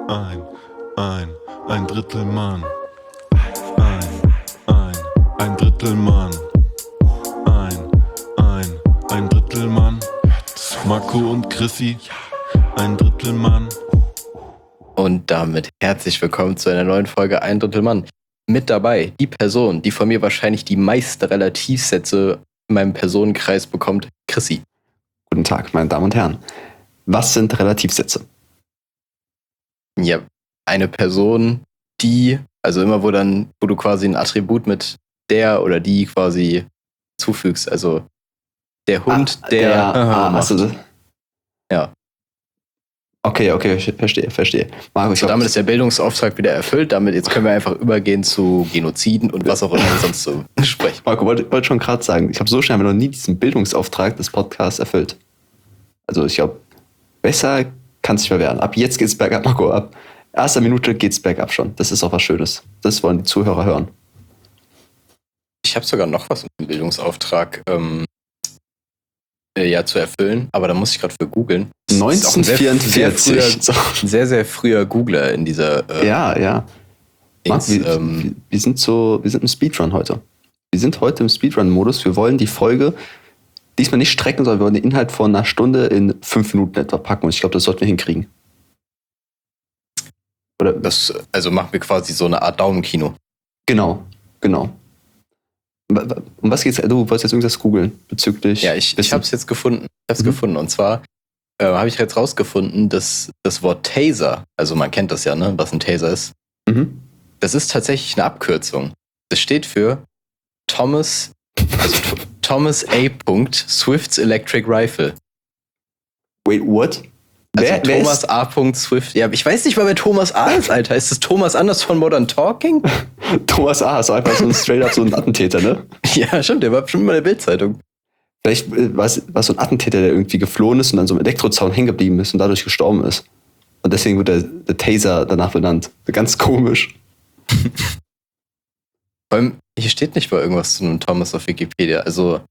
ein Drittel Mann. Ein Drittel Mann. Ein Drittel Mann. Marco und Chrissy, ein Drittel Mann. Und damit herzlich willkommen zu einer neuen Folge Ein Drittel Mann. Mit dabei die Person, die von mir wahrscheinlich die meisten Relativsätze in meinem Personenkreis bekommt, Chrissy. Guten Tag, meine Damen und Herren. Was sind Relativsätze? Ja, eine Person, die, also immer wo du quasi ein Attribut mit der oder die quasi zufügst, also der Hund, macht. Ja. Okay, verstehe. Marco, So, damit ist der Bildungsauftrag wieder erfüllt. Jetzt können wir einfach übergehen zu Genoziden und was auch immer wir sonst so sprechen. Marco, wollte schon gerade sagen, ich habe so schnell noch nie diesen Bildungsauftrag des Podcasts erfüllt. Also ich glaube, besser kann es nicht mehr werden. Ab jetzt geht's bergab, Marco. Ab erster Minute geht's bergab schon. Das ist auch was Schönes. Das wollen die Zuhörer hören. Ich habe sogar noch was mit dem Bildungsauftrag zu erfüllen, aber da muss ich gerade für googeln. 1944. Ein sehr früher Googler in dieser Ja. Marc, wir sind im Speedrun heute. Wir sind heute im Speedrun-Modus. Wir wollen die Folge diesmal nicht strecken, sondern wir wollen den Inhalt von einer Stunde in 5 Minuten etwa packen. Und ich glaube, das sollten wir hinkriegen. Oder? Also machen wir quasi so eine Art Daumenkino. Genau. Um was geht's? Du wolltest jetzt irgendwas googeln bezüglich... Ja, ich habe es jetzt gefunden. Und zwar habe ich jetzt rausgefunden, dass das Wort Taser, also man kennt das ja, ne, was ein Taser ist, das ist tatsächlich eine Abkürzung. Das steht für Thomas A. Swift's Electric Rifle. Wait, what? Also Thomas A. Swift. Ja, ich weiß nicht mal, wer Thomas A. ist, Alter. Ist das Thomas Anders von Modern Talking? Thomas A. ist einfach so ein straight-up so ein Attentäter, ne? Ja, stimmt. Der war bestimmt immer in der Bildzeitung. Vielleicht war es so ein Attentäter, der irgendwie geflohen ist und dann so im Elektrozaun hängen geblieben ist und dadurch gestorben ist. Und deswegen wurde der Taser danach benannt. Ganz komisch. Vor allem, hier steht nicht mal irgendwas zu einem Thomas auf Wikipedia. Also,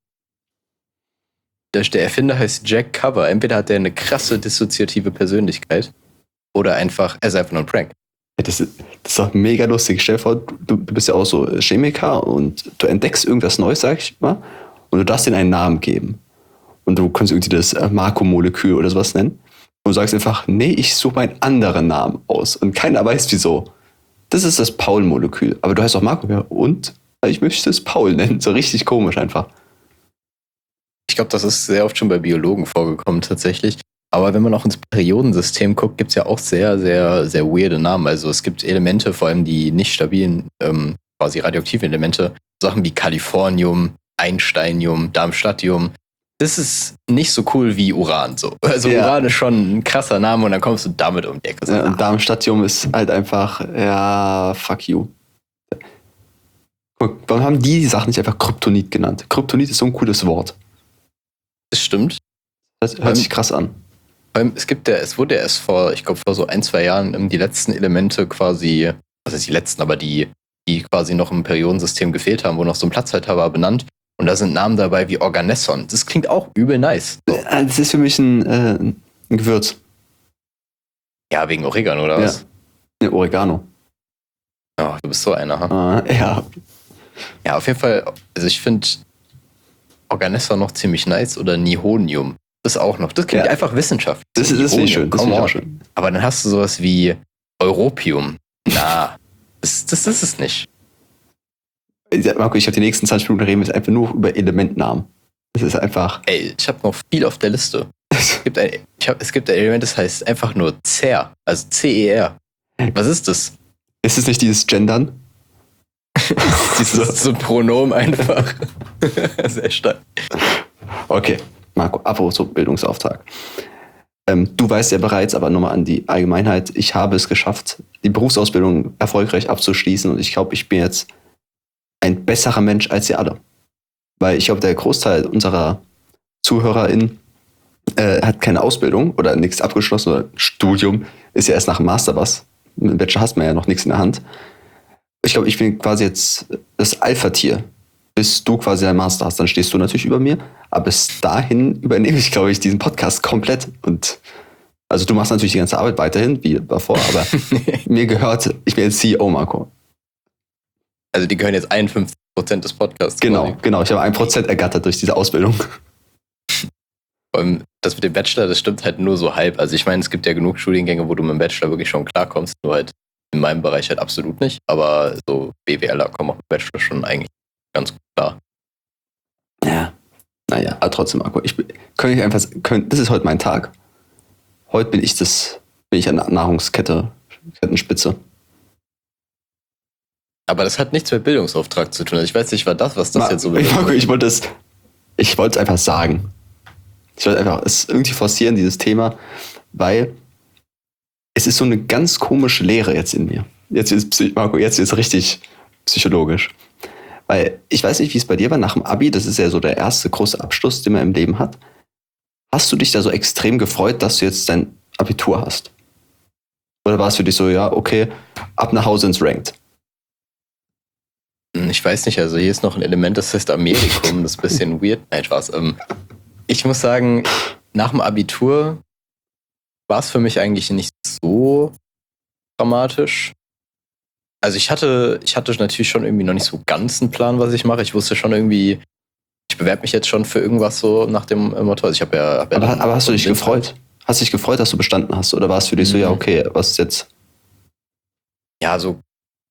der Erfinder heißt Jack Cover. Entweder hat er eine krasse dissoziative Persönlichkeit oder er ist einfach nur ein Prank. Ja, das ist doch mega lustig. Stell dir vor, du bist ja auch so Chemiker und du entdeckst irgendwas Neues, sag ich mal, und du darfst denen einen Namen geben. Und du kannst irgendwie das Marco-Molekül oder sowas nennen. Und du sagst einfach, nee, ich suche einen anderen Namen aus. Und keiner weiß wieso. Das ist das Paul-Molekül. Aber du heißt auch Marco, ja, und? Ich möchte es Paul nennen. So richtig komisch einfach. Ich glaube, das ist sehr oft schon bei Biologen vorgekommen tatsächlich. Aber wenn man auch ins Periodensystem guckt, gibt es ja auch sehr, sehr, sehr weirde Namen. Also es gibt Elemente, vor allem die nicht stabilen, quasi radioaktiven Elemente, Sachen wie Kalifornium, Einsteinium, Darmstadtium. Das ist nicht so cool wie Uran. So. Also ja. Uran ist schon ein krasser Name und dann kommst du damit um die Ecke. Ja, und Darmstadtium ist halt einfach, ja, fuck you. Guck, warum haben die Sachen nicht einfach Kryptonit genannt? Kryptonit ist so ein cooles Wort. Das stimmt. Das hört sich krass an. Es wurde erst vor so 1-2 Jahren die letzten Elemente quasi, was heißt die letzten, aber die quasi noch im Periodensystem gefehlt haben, wo noch so ein Platzhalter war, benannt. Und da sind Namen dabei wie Organesson. Das klingt auch übel nice. So. Das ist für mich ein Gewürz. Ja, wegen Oregano oder was? Ja, Oregano. Oh, du bist so einer, ha? Ja. Ja, auf jeden Fall, also ich finde Organesson noch ziemlich nice oder Nihonium. Das auch noch. Das klingt einfach Wissenschaft. Das ist nicht schön. Das ist auch schön. Aber dann hast du sowas wie Europium. Na, das ist es nicht. Marco, ich habe die nächsten 20 Minuten reden wir einfach nur über Elementnamen. Das ist einfach... Ey, ich habe noch viel auf der Liste. Es gibt ein Element, das heißt einfach nur CER. Also C-E-R. Was ist das? Ist es nicht dieses Gendern? Dieses so Pronomen einfach. Sehr stark. Okay, Marco, apropos so Bildungsauftrag. Du weißt ja bereits, aber nochmal an die Allgemeinheit, ich habe es geschafft, die Berufsausbildung erfolgreich abzuschließen und ich glaube, ich bin jetzt ein besserer Mensch als ihr alle. Weil ich glaube, der Großteil unserer ZuhörerInnen hat keine Ausbildung oder nichts abgeschlossen oder Studium, ist ja erst nach dem Master was. Mit dem Bachelor hast man ja noch nichts in der Hand. Ich glaube, ich bin quasi jetzt das Alpha-Tier. Bis du quasi deinen Master hast, dann stehst du natürlich über mir. Aber bis dahin übernehme ich, glaube ich, diesen Podcast komplett. Und Also du machst natürlich die ganze Arbeit weiterhin, wie davor, aber ich bin jetzt CEO, Marco. Also die gehören jetzt 51% des Podcasts. Genau. Ich habe 1% ergattert durch diese Ausbildung. Das mit dem Bachelor, das stimmt halt nur so halb. Also ich meine, es gibt ja genug Studiengänge, wo du mit dem Bachelor wirklich schon klarkommst, nur halt in meinem Bereich halt absolut nicht. Aber so BWLer kommen auch mit Bachelor schon eigentlich ganz gut klar. Ja. Naja, aber trotzdem, Marco, das ist heute mein Tag. Heute bin ich an der Nahrungskettenspitze. Aber das hat nichts mit Bildungsauftrag zu tun. Also ich weiß nicht, was das jetzt so bedeutet. Marco, ich wollte es einfach sagen. Ich wollte einfach es irgendwie forcieren, dieses Thema, weil es ist so eine ganz komische Lehre jetzt in mir. Jetzt ist richtig psychologisch. Weil ich weiß nicht, wie es bei dir war nach dem Abi, das ist ja so der erste große Abschluss, den man im Leben hat. Hast du dich da so extrem gefreut, dass du jetzt dein Abitur hast? Oder war es für dich so, ja, okay, ab nach Hause ins Ranked? Ich weiß nicht, also hier ist noch ein Element, das heißt Amerikum, das ist ein bisschen weird. Nein, Spaß. Ich muss sagen, nach dem Abitur war es für mich eigentlich nicht so dramatisch. Also ich hatte natürlich schon irgendwie noch nicht so ganz einen Plan, was ich mache. Ich wusste schon irgendwie, ich bewerbe mich jetzt schon für irgendwas so nach dem Motto. Also ich habe ja. Aber hast du dich gefreut? Hast du dich gefreut, dass du bestanden hast? Oder war es für dich so, ja, okay, was ist jetzt? Ja, so.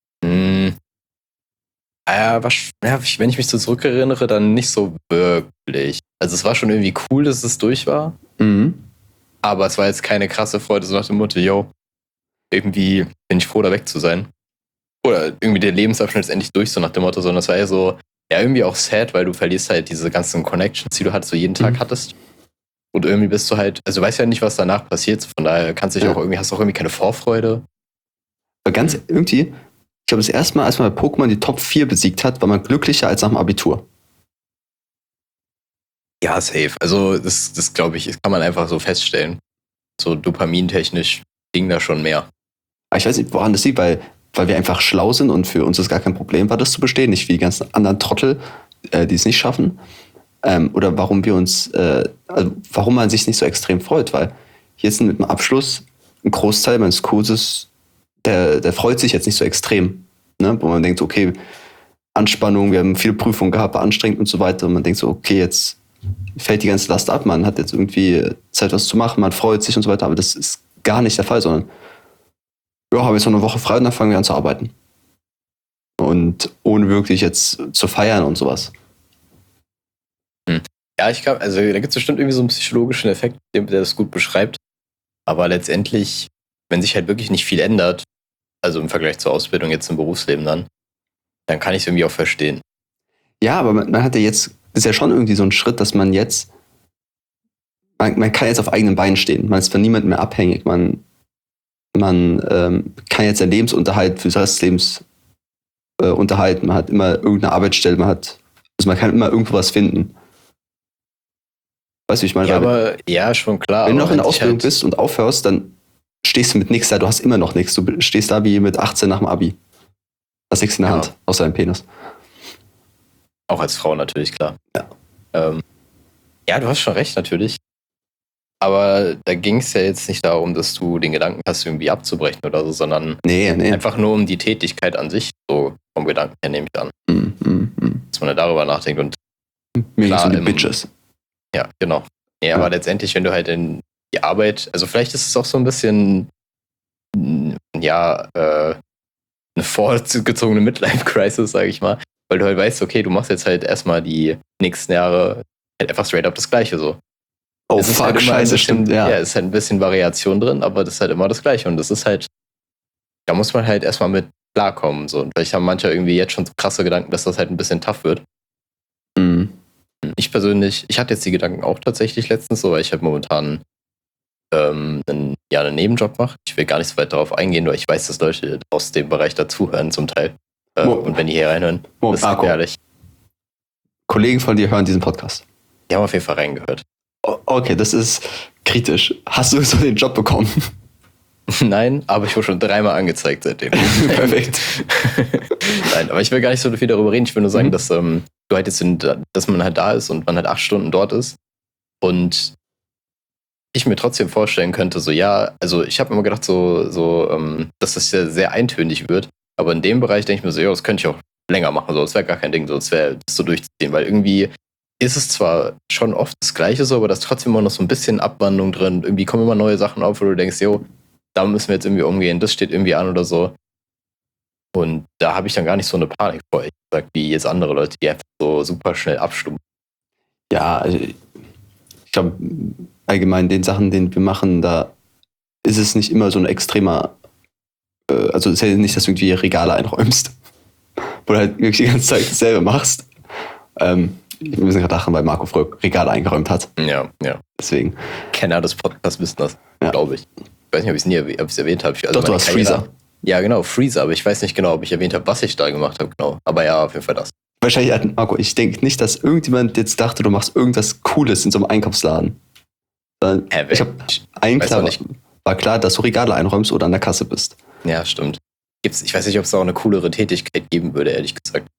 Wenn ich mich so zurückerinnere, dann nicht so wirklich. Also es war schon irgendwie cool, dass es durch war. Mhm. Aber es war jetzt keine krasse Freude, so nach dem Motto, yo, irgendwie bin ich froh, da weg zu sein. Oder irgendwie der Lebensabschnitt ist endlich durch, so nach dem Motto, sondern es war ja so, ja, irgendwie auch sad, weil du verlierst halt diese ganzen Connections, die du halt so jeden Tag hattest. Und irgendwie bist du halt, also du weißt ja nicht, was danach passiert, von daher hast du auch irgendwie keine Vorfreude. Aber ganz irgendwie, ich glaube, das erste Mal, als man bei Pokémon die Top 4 besiegt hat, war man glücklicher als nach dem Abitur. Ja, safe. Also das glaube ich, das kann man einfach so feststellen. So dopamintechnisch ging da schon mehr. Aber ich weiß nicht, woran das liegt, weil wir einfach schlau sind und für uns ist gar kein Problem war, das zu bestehen, nicht wie die ganzen anderen Trottel, die es nicht schaffen. Oder warum warum man sich nicht so extrem freut, weil jetzt mit dem Abschluss ein Großteil meines Kurses, der freut sich jetzt nicht so extrem, ne? Wo man denkt, okay, Anspannung, wir haben viele Prüfungen gehabt, war anstrengend und so weiter und man denkt so, okay, jetzt fällt die ganze Last ab, man hat jetzt irgendwie Zeit, was zu machen, man freut sich und so weiter, aber das ist gar nicht der Fall, sondern ja, haben jetzt noch eine Woche frei und dann fangen wir an zu arbeiten. Und ohne wirklich jetzt zu feiern und sowas. Ja, ich glaube, also da gibt es bestimmt irgendwie so einen psychologischen Effekt, der das gut beschreibt. Aber letztendlich, wenn sich halt wirklich nicht viel ändert, also im Vergleich zur Ausbildung jetzt im Berufsleben dann kann ich es irgendwie auch verstehen. Ja, aber man hat ja jetzt, das ist ja schon irgendwie so ein Schritt, dass man jetzt, man kann jetzt auf eigenen Beinen stehen. Man ist von niemandem mehr abhängig. Man kann jetzt seinen Lebensunterhalt für das Lebens unterhalten. Man hat immer irgendeine Arbeitsstelle, man kann immer irgendwo was finden. Weißt du, wie ich meine? Ja, aber ja, schon klar. Wenn du noch in der Ausbildung bist und aufhörst, dann stehst du mit nichts da. Du hast immer noch nichts. Du stehst da wie mit 18 nach dem Abi. Hast nichts in der Hand, außer deinem Penis. Auch als Frau natürlich, klar. Ja. Ja, du hast schon recht, natürlich. Aber da ging es ja jetzt nicht darum, dass du den Gedanken hast, irgendwie abzubrechen oder so, sondern einfach nur um die Tätigkeit an sich, so vom Gedanken her nehme ich an. Dass man da darüber nachdenkt und mir klar, die Bitches. Ja, genau. Ja, aber letztendlich, wenn du halt in die Arbeit, also vielleicht ist es auch so ein bisschen, eine vorgezogene Midlife-Crisis, sage ich mal, weil du halt weißt, okay, du machst jetzt halt erstmal die nächsten Jahre halt einfach straight up das Gleiche so. Oh, fuck, halt scheiße, stimmt, ja. Ja, es ist halt ein bisschen Variation drin, aber das ist halt immer das Gleiche und das ist halt, da muss man halt erstmal mit klarkommen, so. Und vielleicht haben manche irgendwie jetzt schon so krasse Gedanken, dass das halt ein bisschen tough wird. Ich persönlich, ich hatte jetzt die Gedanken auch tatsächlich letztens so, weil ich halt momentan einen Nebenjob mache. Ich will gar nicht so weit darauf eingehen, weil ich weiß, dass Leute aus dem Bereich dazuhören zum Teil. Und wenn die hier reinhören, das ist ehrlich. Kollegen von dir hören diesen Podcast. Die haben auf jeden Fall reingehört. Okay, das ist kritisch. Hast du so den Job bekommen? Nein, aber ich wurde schon 3-mal angezeigt seitdem. Perfekt. Nein, aber ich will gar nicht so viel darüber reden. Ich will nur sagen, dass du halt jetzt dass man halt da ist und man halt 8 Stunden dort ist. Und ich mir trotzdem vorstellen könnte, so ja, also ich habe immer gedacht, dass das ja sehr eintönig wird. Aber in dem Bereich denke ich mir so, ja, das könnte ich auch länger machen. So, das wäre gar kein Ding, so, das wäre das so durchzuziehen, weil irgendwie ist es zwar schon oft das Gleiche so, aber da ist trotzdem immer noch so ein bisschen Abwandlung drin. Irgendwie kommen immer neue Sachen auf, wo du denkst, jo, da müssen wir jetzt irgendwie umgehen, das steht irgendwie an oder so. Und da habe ich dann gar nicht so eine Panik vor, ehrlich gesagt, wie jetzt andere Leute, die einfach so super schnell abstumpfen. Ja, also ich glaube, allgemein den Sachen, den wir machen, da ist es nicht immer so ein extremer, also es ist ja nicht, dass du irgendwie Regale einräumst, wo du halt wirklich die ganze Zeit dasselbe machst. Wir müssen gerade lachen, weil Marco früher Regale eingeräumt hat. Ja. Deswegen. Kenner des Podcasts wissen das, Ja. glaube ich. Ich weiß nicht, ob ich es erwähnt habe. Doch, du hast Freezer. Ja, genau, Freezer, aber ich weiß nicht genau, ob ich erwähnt habe, was ich da gemacht habe, genau. Aber ja, auf jeden Fall das. Wahrscheinlich, Marco, ich denke nicht, dass irgendjemand jetzt dachte, du machst irgendwas Cooles in so einem Einkaufsladen. Ich habe war klar, dass du Regale einräumst oder an der Kasse bist. Ja, stimmt. Ich weiß nicht, ob es da auch eine coolere Tätigkeit geben würde, ehrlich gesagt.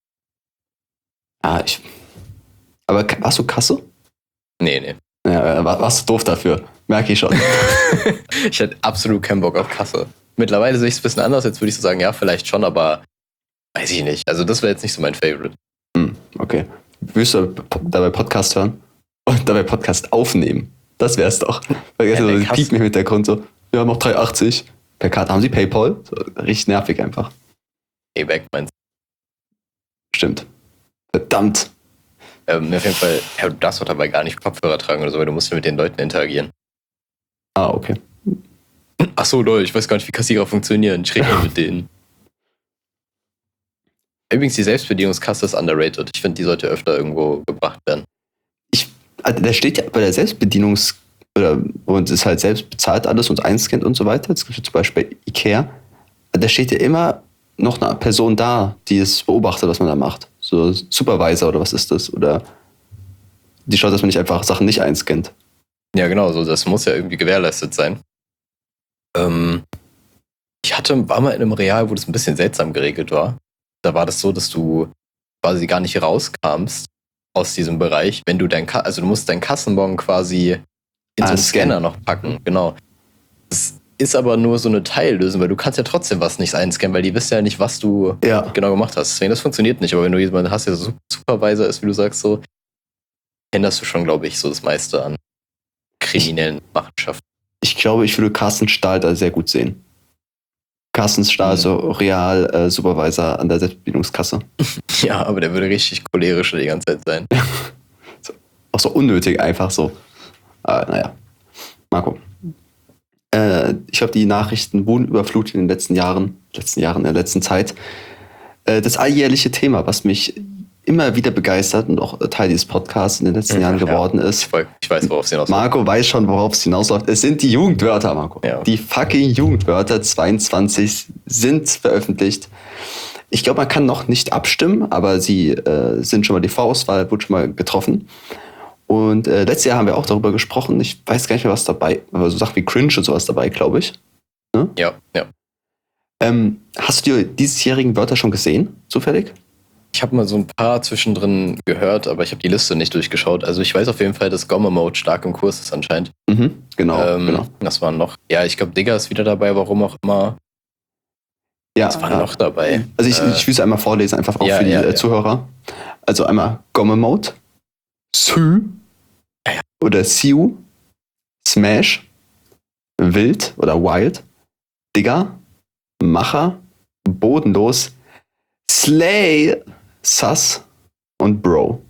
Aber warst du Kasse? Nee. Ja, warst du doof dafür. Merke ich schon. Ich hätte absolut keinen Bock auf Kasse. Mittlerweile sehe ich es ein bisschen anders. Jetzt würde ich so sagen, ja, vielleicht schon, aber weiß ich nicht. Also das wäre jetzt nicht so mein Favorite. Okay. Willst du dabei Podcast hören? Und dabei Podcast aufnehmen? Das wär's doch. Vergessen, ja, piept mir im Hintergrund so, wir haben noch 3,80 per Karte. Haben Sie PayPal? So, richtig nervig einfach. Payback meinst du? Stimmt. Verdammt. Auf jeden Fall, ja, du darfst doch dabei gar nicht Kopfhörer tragen oder so, weil du musst ja mit den Leuten interagieren. Okay. Ach so, Leute, ich weiß gar nicht, wie Kassierer funktionieren. Ich rede mit denen. Übrigens, die Selbstbedienungskasse ist underrated. Ich finde, die sollte öfter irgendwo gebracht werden. Da steht ja bei der und es ist halt selbst bezahlt alles und einscannt und so weiter. Es gibt zum Beispiel Ikea. Da steht ja immer noch eine Person da, die es beobachtet, was man da macht. So Supervisor oder was ist das? Oder die schaut, dass man nicht einfach Sachen nicht einscannt. Ja, genau, so das muss ja irgendwie gewährleistet sein. Ich war mal in einem Real, wo das ein bisschen seltsam geregelt war. Da war das so, dass du quasi gar nicht rauskamst aus diesem Bereich, wenn du du musst deinen Kassenbon quasi in so einen Scanner noch packen, genau. Das ist aber nur so eine Teillösung, weil du kannst ja trotzdem was nicht einscannen, weil die wissen ja nicht, was du genau gemacht hast. Deswegen, das funktioniert nicht. Aber wenn du jemanden hast, der so Supervisor ist, wie du sagst, so, änderst du schon, glaube ich, so das meiste an kriminellen Machenschaften. Ich glaube, ich würde Carsten Stahl da sehr gut sehen. Carsten Stahl, so Real Supervisor an der Selbstbedienungskasse. Ja, aber der würde richtig cholerisch die ganze Zeit sein. Auch so unnötig, einfach so. Naja. Marco. Ich glaube, die Nachrichten wurden überflutet in der letzten Zeit. Das alljährliche Thema, was mich immer wieder begeistert und auch Teil dieses Podcasts in den letzten Jahren geworden ist. Ich weiß, worauf es hinausläuft. Marco weiß schon, worauf es hinausläuft. Es sind die Jugendwörter, Marco. Ja. Die fucking Jugendwörter 22 sind veröffentlicht. Ich glaube, man kann noch nicht abstimmen, aber sie sind schon mal, die Vorauswahl wurde schon mal getroffen. Und letztes Jahr haben wir auch darüber gesprochen. Ich weiß gar nicht mehr, was dabei, aber so Sachen wie Cringe und sowas dabei, glaube ich. Ne? Ja. Hast du die diesjährigen Wörter schon gesehen, zufällig? Ich habe mal so ein paar zwischendrin gehört, aber ich habe die Liste nicht durchgeschaut. Also ich weiß auf jeden Fall, dass Gomme-Mode stark im Kurs ist anscheinend. Genau. Das waren noch, ja, ich glaube, Digger ist wieder dabei, warum auch immer. Ja, das war noch dabei. Also ich will es einmal vorlesen, einfach auch für die Zuhörer. Also einmal Gomme-Mode, Sü oder Siu, Smash, Wild oder Wild, Digger, Macher, Bodenlos, Slay, Sus und Bro.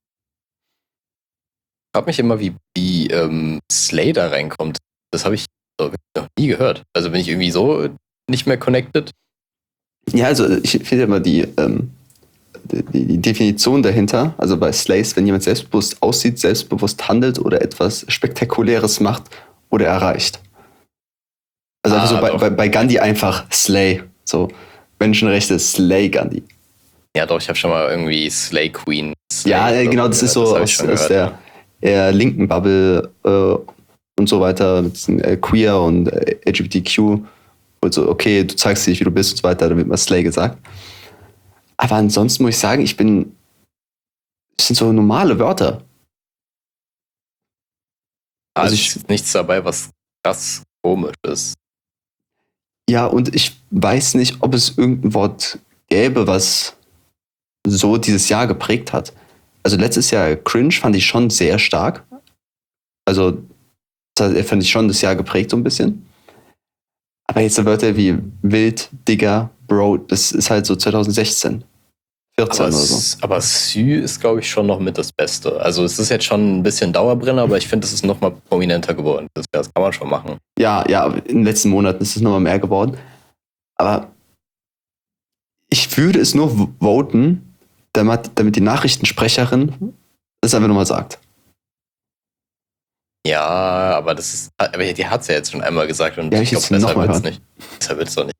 Ich frage mich immer, wie Slay da reinkommt. Das habe ich noch nie gehört. Also bin ich irgendwie so nicht mehr connected? Ja, also ich finde immer die Definition dahinter, also bei Slays, wenn jemand selbstbewusst aussieht, selbstbewusst handelt oder etwas Spektakuläres macht oder erreicht. Also einfach so bei Gandhi einfach Slay, so Menschenrechte, Slay Gandhi. Ja doch, ich habe schon mal irgendwie Slay Queen. Genau, das ist so aus der eher linken Bubble und so weiter, mit diesen Queer und LGBTQ und so, okay, du zeigst dich, wie du bist und so weiter, dann wird mal Slay gesagt. Aber ansonsten muss ich sagen, es sind so normale Wörter. Also es ist nichts dabei, was krass komisch ist. Ja, und ich weiß nicht, ob es irgendein Wort gäbe, was so dieses Jahr geprägt hat. Also letztes Jahr Cringe fand ich schon sehr stark. Also fand ich schon das Jahr geprägt so ein bisschen. Aber jetzt so Wörter wie Wild, Digger, Bro, das ist halt so 2016, 14 oder so. Aber Sü ist, glaube ich, schon noch mit das Beste. Also es ist jetzt schon ein bisschen Dauerbrenner, aber ich finde, es ist noch mal prominenter geworden. Das kann man schon machen. Ja, in den letzten Monaten ist es nochmal mehr geworden. Aber ich würde es nur voten, damit die Nachrichtensprecherin das einfach nochmal sagt. Ja, aber die hat es ja jetzt schon einmal gesagt und Ja, ich glaube, besser wird es nicht. Besser wird es doch nicht.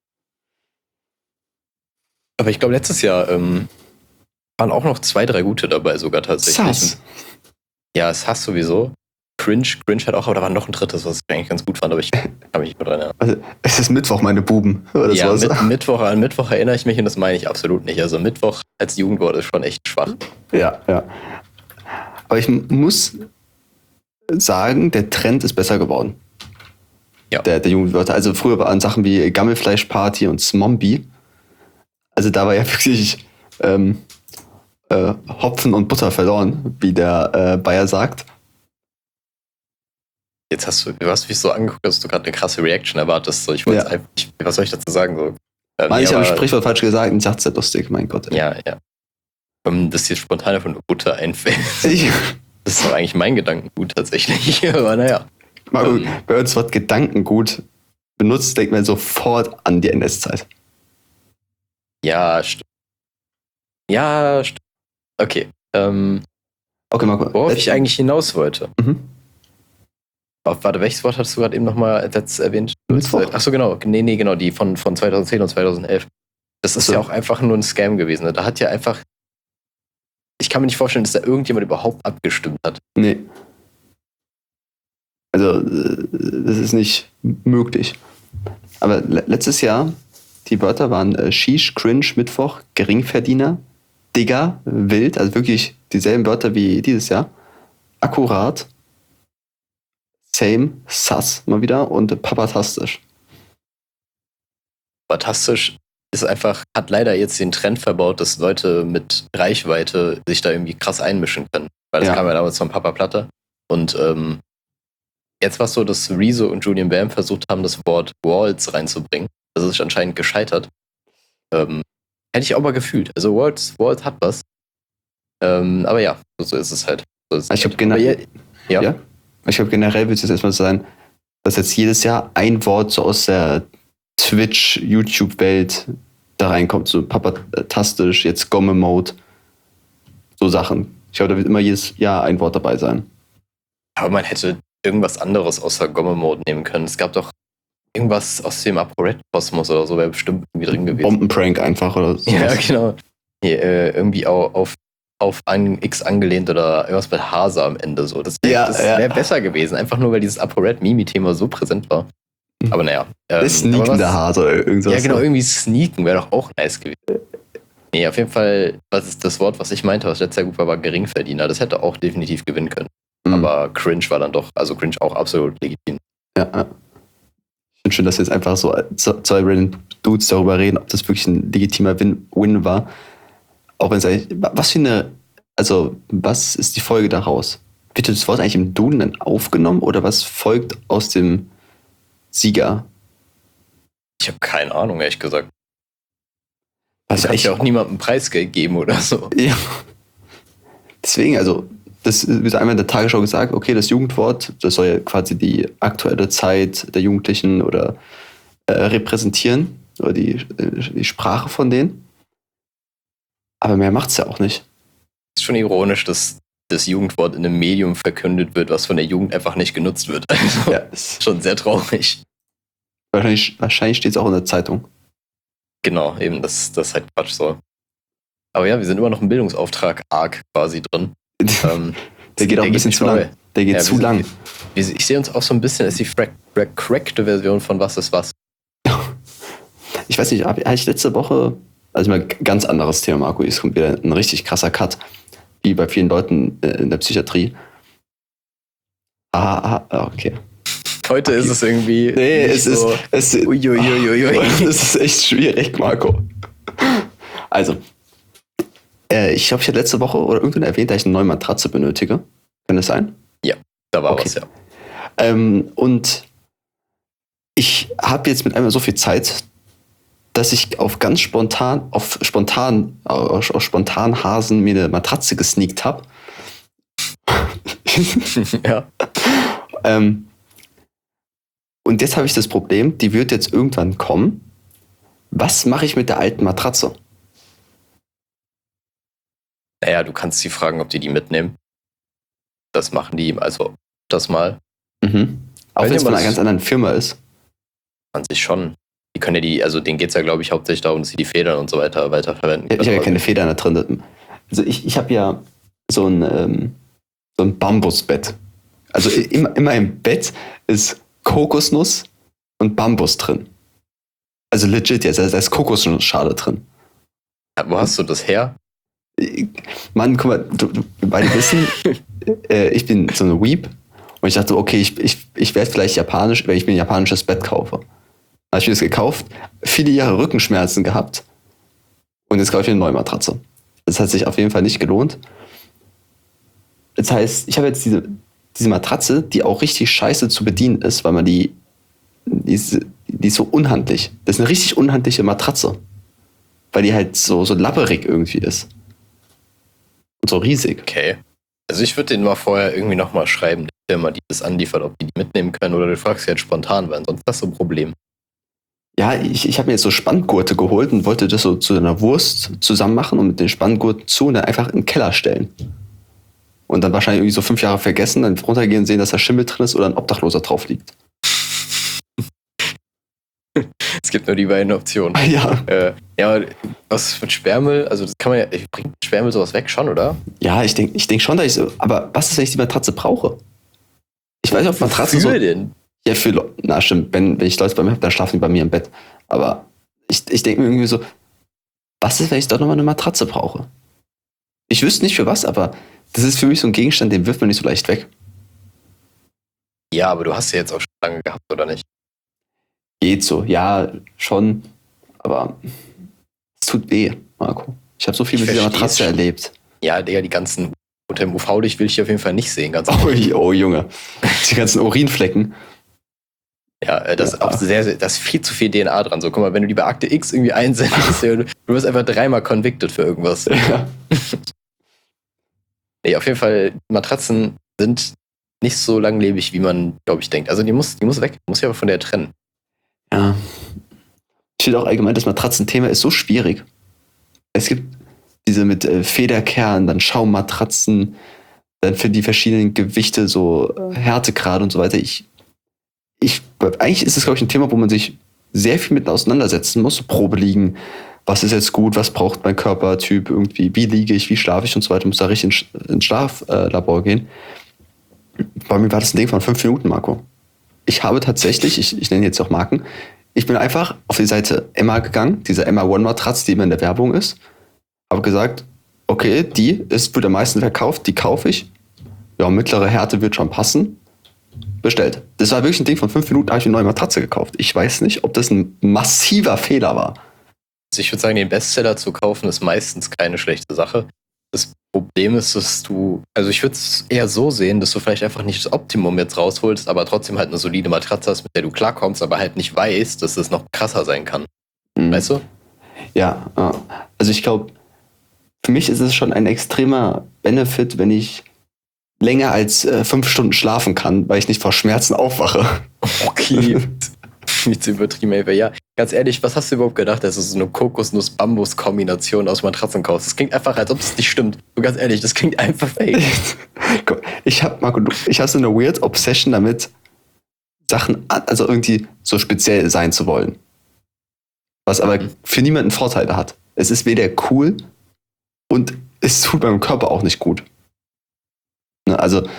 Aber ich glaube, letztes Jahr waren auch noch 2, 3 gute dabei sogar tatsächlich. Sass. Ja, es hasst sowieso. Cringe hat auch, aber da war noch ein drittes, was ich eigentlich ganz gut fand, aber ich kann mich nicht mehr dran erinnern. Also, es ist Mittwoch, meine Buben. Oder Ja, so. an Mittwoch erinnere ich mich und das meine ich absolut nicht. Also Mittwoch als Jugendwort ist schon echt schwach. Ja. Aber ich muss sagen, der Trend ist besser geworden. Ja. Der Jugendwörter. Also früher waren Sachen wie Gammelfleischparty und Smombie. Also da war ja wirklich Hopfen und Butter verloren, wie der Bayer sagt. Jetzt du hast mich so angeguckt, dass du gerade eine krasse Reaction erwartest. So, ich wollte einfach nicht, was soll ich dazu sagen? So, Ich habe ein Sprichwort falsch gesagt und ich dachte, es ist ja lustig, mein Gott. Ey. Ja. Das hier spontan von Butter einfällt. Das ist doch eigentlich mein Gedankengut tatsächlich. Aber naja. Marco, bei uns wird Gedankengut benutzt, denkt man sofort an die NS-Zeit. Ja, stimmt. Okay. Okay, Marco. Worauf ich eigentlich hinaus wollte. Mhm. Warte, welches Wort hattest du gerade eben nochmal erwähnt? Mittwoch. Achso, genau. Nee, genau, die von 2010 und 2011. Das ist ja auch einfach nur ein Scam gewesen. Ne? Da hat ja einfach. Ich kann mir nicht vorstellen, dass da irgendjemand überhaupt abgestimmt hat. Nee. Also, das ist nicht möglich. Aber letztes Jahr, die Wörter waren Shish, Cringe, Mittwoch, Geringverdiener, Digger, Wild, also wirklich dieselben Wörter wie dieses Jahr. Akkurat, Same, Sass mal wieder und Papatastisch. Fantastisch ist einfach, hat leider jetzt den Trend verbaut, dass Leute mit Reichweite sich da irgendwie krass einmischen können. Weil das kam ja damals von Papa Platte. Und jetzt war es so, dass Rezo und Julian Bam versucht haben, das Wort Waltz reinzubringen. Das ist anscheinend gescheitert. Hätte ich auch mal gefühlt. Also Waltz hat was. Aber ja, so ist es halt. Ich glaube generell wird es erstmal sein, dass jetzt jedes Jahr ein Wort so aus der Twitch-YouTube-Welt da reinkommt. So Papatastisch, jetzt Gomme-Mode. So Sachen. Ich glaube, da wird immer jedes Jahr ein Wort dabei sein. Aber man hätte irgendwas anderes außer Gomme-Mode nehmen können. Es gab doch irgendwas aus dem ApoRed-Kosmos oder so, wäre bestimmt irgendwie drin gewesen. Bombenprank einfach oder so. Ja, genau. Irgendwie auch auf ein X angelehnt oder irgendwas mit Hase am Ende. So. Das wäre besser gewesen, einfach nur, weil dieses ApoRed-Mimi-Thema so präsent war. Aber naja. Sneakender Hase oder irgendwas. Ja, genau, irgendwie sneaken wäre doch auch nice gewesen. Nee, auf jeden Fall, was ist das Wort, was ich meinte, was letztes Jahr gut war Geringverdiener. Das hätte auch definitiv gewinnen können. Aber Cringe war dann doch, also Cringe auch absolut legitim. Ja. Ich finde schön, dass wir jetzt einfach so zwei random Dudes darüber reden, ob das wirklich ein legitimer Win war. Auch wenn es eigentlich, was ist die Folge daraus? Wird das Wort eigentlich im Duden dann aufgenommen oder was folgt aus dem Sieger? Ich habe keine Ahnung, ehrlich gesagt. Was kann ich auch niemandem Preisgeld geben oder so. Ja. Deswegen, also, das wird einmal in der Tagesschau gesagt, okay, das Jugendwort, das soll ja quasi die aktuelle Zeit der Jugendlichen oder repräsentieren oder die Sprache von denen. Aber mehr macht's ja auch nicht. Ist schon ironisch, dass das Jugendwort in einem Medium verkündet wird, was von der Jugend einfach nicht genutzt wird. Also, ja, ist schon sehr traurig. Wahrscheinlich steht es auch in der Zeitung. Genau, eben, das ist halt Quatsch so. Aber ja, wir sind immer noch im Bildungsauftrag arg quasi drin. Der geht auch ein bisschen zu lang. Der geht zu lang. Ich sehe uns auch so ein bisschen als die crackte Version von Was ist was. Ich weiß nicht, habe ich letzte Woche, also mal ganz anderes Thema, Marco, es kommt wieder ein richtig krasser Cut, wie bei vielen Leuten in der Psychiatrie. Okay. Heute ist es irgendwie. Nee, nicht es ist. Uiuiuiui. Das ist echt schwierig, Marco. Also, ich glaube, ich hatte letzte Woche oder irgendwann erwähnt, dass ich eine neue Matratze benötige. Kann das sein? Da war Okay. was, ja. Und ich habe jetzt mit einmal so viel Zeit, dass ich auf spontan Hasen mir eine Matratze gesneakt habe. Ja. Und jetzt habe ich das Problem, die wird jetzt irgendwann kommen. Was mache ich mit der alten Matratze? Naja, du kannst sie fragen, ob die mitnehmen. Das machen die, also das mal. Mhm. Auch Weiß wenn es nicht, von aber einer ganz anderen Firma ist. An sich schon. Die können ja also denen geht es ja, glaube ich, hauptsächlich darum, dass sie die Federn und so weiter weiterverwenden können. Ich habe ja keine Federn da drin. Also ich habe ja so ein Bambusbett. Also immer im Bett ist Kokosnuss und Bambus drin. Also legit jetzt, da ist Kokosnussschale drin. Wo hast du das her? Mann, guck mal, wir beide wissen, ich bin so eine Weeb und ich dachte, okay, ich werde vielleicht japanisch, wenn ich mir ein japanisches Bett kaufe. Habe ich mir das gekauft, viele Jahre Rückenschmerzen gehabt und jetzt kaufe ich eine neue Matratze. Das hat sich auf jeden Fall nicht gelohnt. Das heißt, ich habe jetzt diese Matratze, die auch richtig scheiße zu bedienen ist, weil man die ist so unhandlich. Das ist eine richtig unhandliche Matratze. Weil die halt so labberig irgendwie ist. Und so riesig. Okay. Also ich würde denen mal vorher irgendwie nochmal schreiben, die Firma, die das anliefert, ob die mitnehmen können, oder du fragst sie jetzt spontan, weil sonst hast du ein Problem. Ja, ich habe mir jetzt so Spanngurte geholt und wollte das so zu einer Wurst zusammen machen und mit den Spanngurten zu und dann einfach in den Keller stellen. Und dann wahrscheinlich irgendwie so 5 Jahre vergessen, dann runtergehen und sehen, dass da Schimmel drin ist oder ein Obdachloser drauf liegt. Es gibt nur die beiden Optionen. Ja. Ja, aber was mit Sperrmüll, also das kann man ja, bringt Sperrmüll sowas weg schon, oder? Ja, ich denk schon, dass ich so. Aber was ist, wenn ich die Matratze brauche? Ich weiß nicht, ob Matratze so. Wofür denn? Ja, na stimmt, wenn ich Leute bei mir habe, dann schlafen die bei mir im Bett. Aber ich denke mir irgendwie so, was ist, wenn ich doch nochmal eine Matratze brauche? Ich wüsste nicht für was, aber das ist für mich so ein Gegenstand, den wirft man nicht so leicht weg. Ja, aber du hast ja jetzt auch schon lange gehabt, oder nicht? Geht so, ja, schon. Aber es tut weh, Marco. Ich habe so viel Ich mit dieser versteh's Matratze schon. erlebt. Ja, Digga, die ganzen unter dem UV-Licht will ich hier auf jeden Fall nicht sehen, ganz Oh, Junge. Die ganzen Urinflecken. Ja, das ist auch sehr, sehr, das ist viel zu viel DNA dran. So, guck mal, wenn du die bei Akte X irgendwie einsendest, du wirst einfach 3-mal convicted für irgendwas. Ja. Nee, auf jeden Fall, Matratzen sind nicht so langlebig, wie man, glaube ich, denkt. Also die muss weg, muss ja aber von der trennen. Ja. Ich finde auch allgemein, das Matratzenthema ist so schwierig. Es gibt diese mit Federkern, dann Schaummatratzen, dann für die verschiedenen Gewichte so Härtegrade und so weiter. Eigentlich ist es, glaube ich, ein Thema, wo man sich sehr viel mit auseinandersetzen muss. Probe liegen, was ist jetzt gut, was braucht mein Körpertyp irgendwie, wie liege ich, wie schlafe ich und so weiter. Muss da richtig ins Schlaflabor gehen. Bei mir war das ein Ding von 5 Minuten, Marco. Ich habe tatsächlich, ich nenne jetzt auch Marken, ich bin einfach auf die Seite Emma gegangen, diese Emma One Matratze, die immer in der Werbung ist. Habe gesagt, okay, wird am meisten verkauft, die kaufe ich. Ja, mittlere Härte wird schon passen. Bestellt. Das war wirklich ein Ding von 5 Minuten, habe ich eine neue Matratze gekauft. Ich weiß nicht, ob das ein massiver Fehler war. Also ich würde sagen, den Bestseller zu kaufen ist meistens keine schlechte Sache. Das Problem ist, dass also ich würde es eher so sehen, dass du vielleicht einfach nicht das Optimum jetzt rausholst, aber trotzdem halt eine solide Matratze hast, mit der du klarkommst, aber halt nicht weißt, dass es noch krasser sein kann. Weißt du? Ja, also ich glaube, für mich ist es schon ein extremer Benefit, wenn ich länger als 5 Stunden schlafen kann, weil ich nicht vor Schmerzen aufwache. Okay. Nicht zu übertrieben, ey. Ja, ganz ehrlich, was hast du überhaupt gedacht, dass du so eine Kokosnuss-Bambus-Kombination aus Matratzen kaufst? Das klingt einfach, als ob es nicht stimmt. Und ganz ehrlich, das klingt einfach fake. Marco, ich habe so eine weird Obsession damit, Sachen, also irgendwie so speziell sein zu wollen. Was aber für niemanden Vorteile hat. Es ist weder cool und es tut meinem Körper auch nicht gut. Also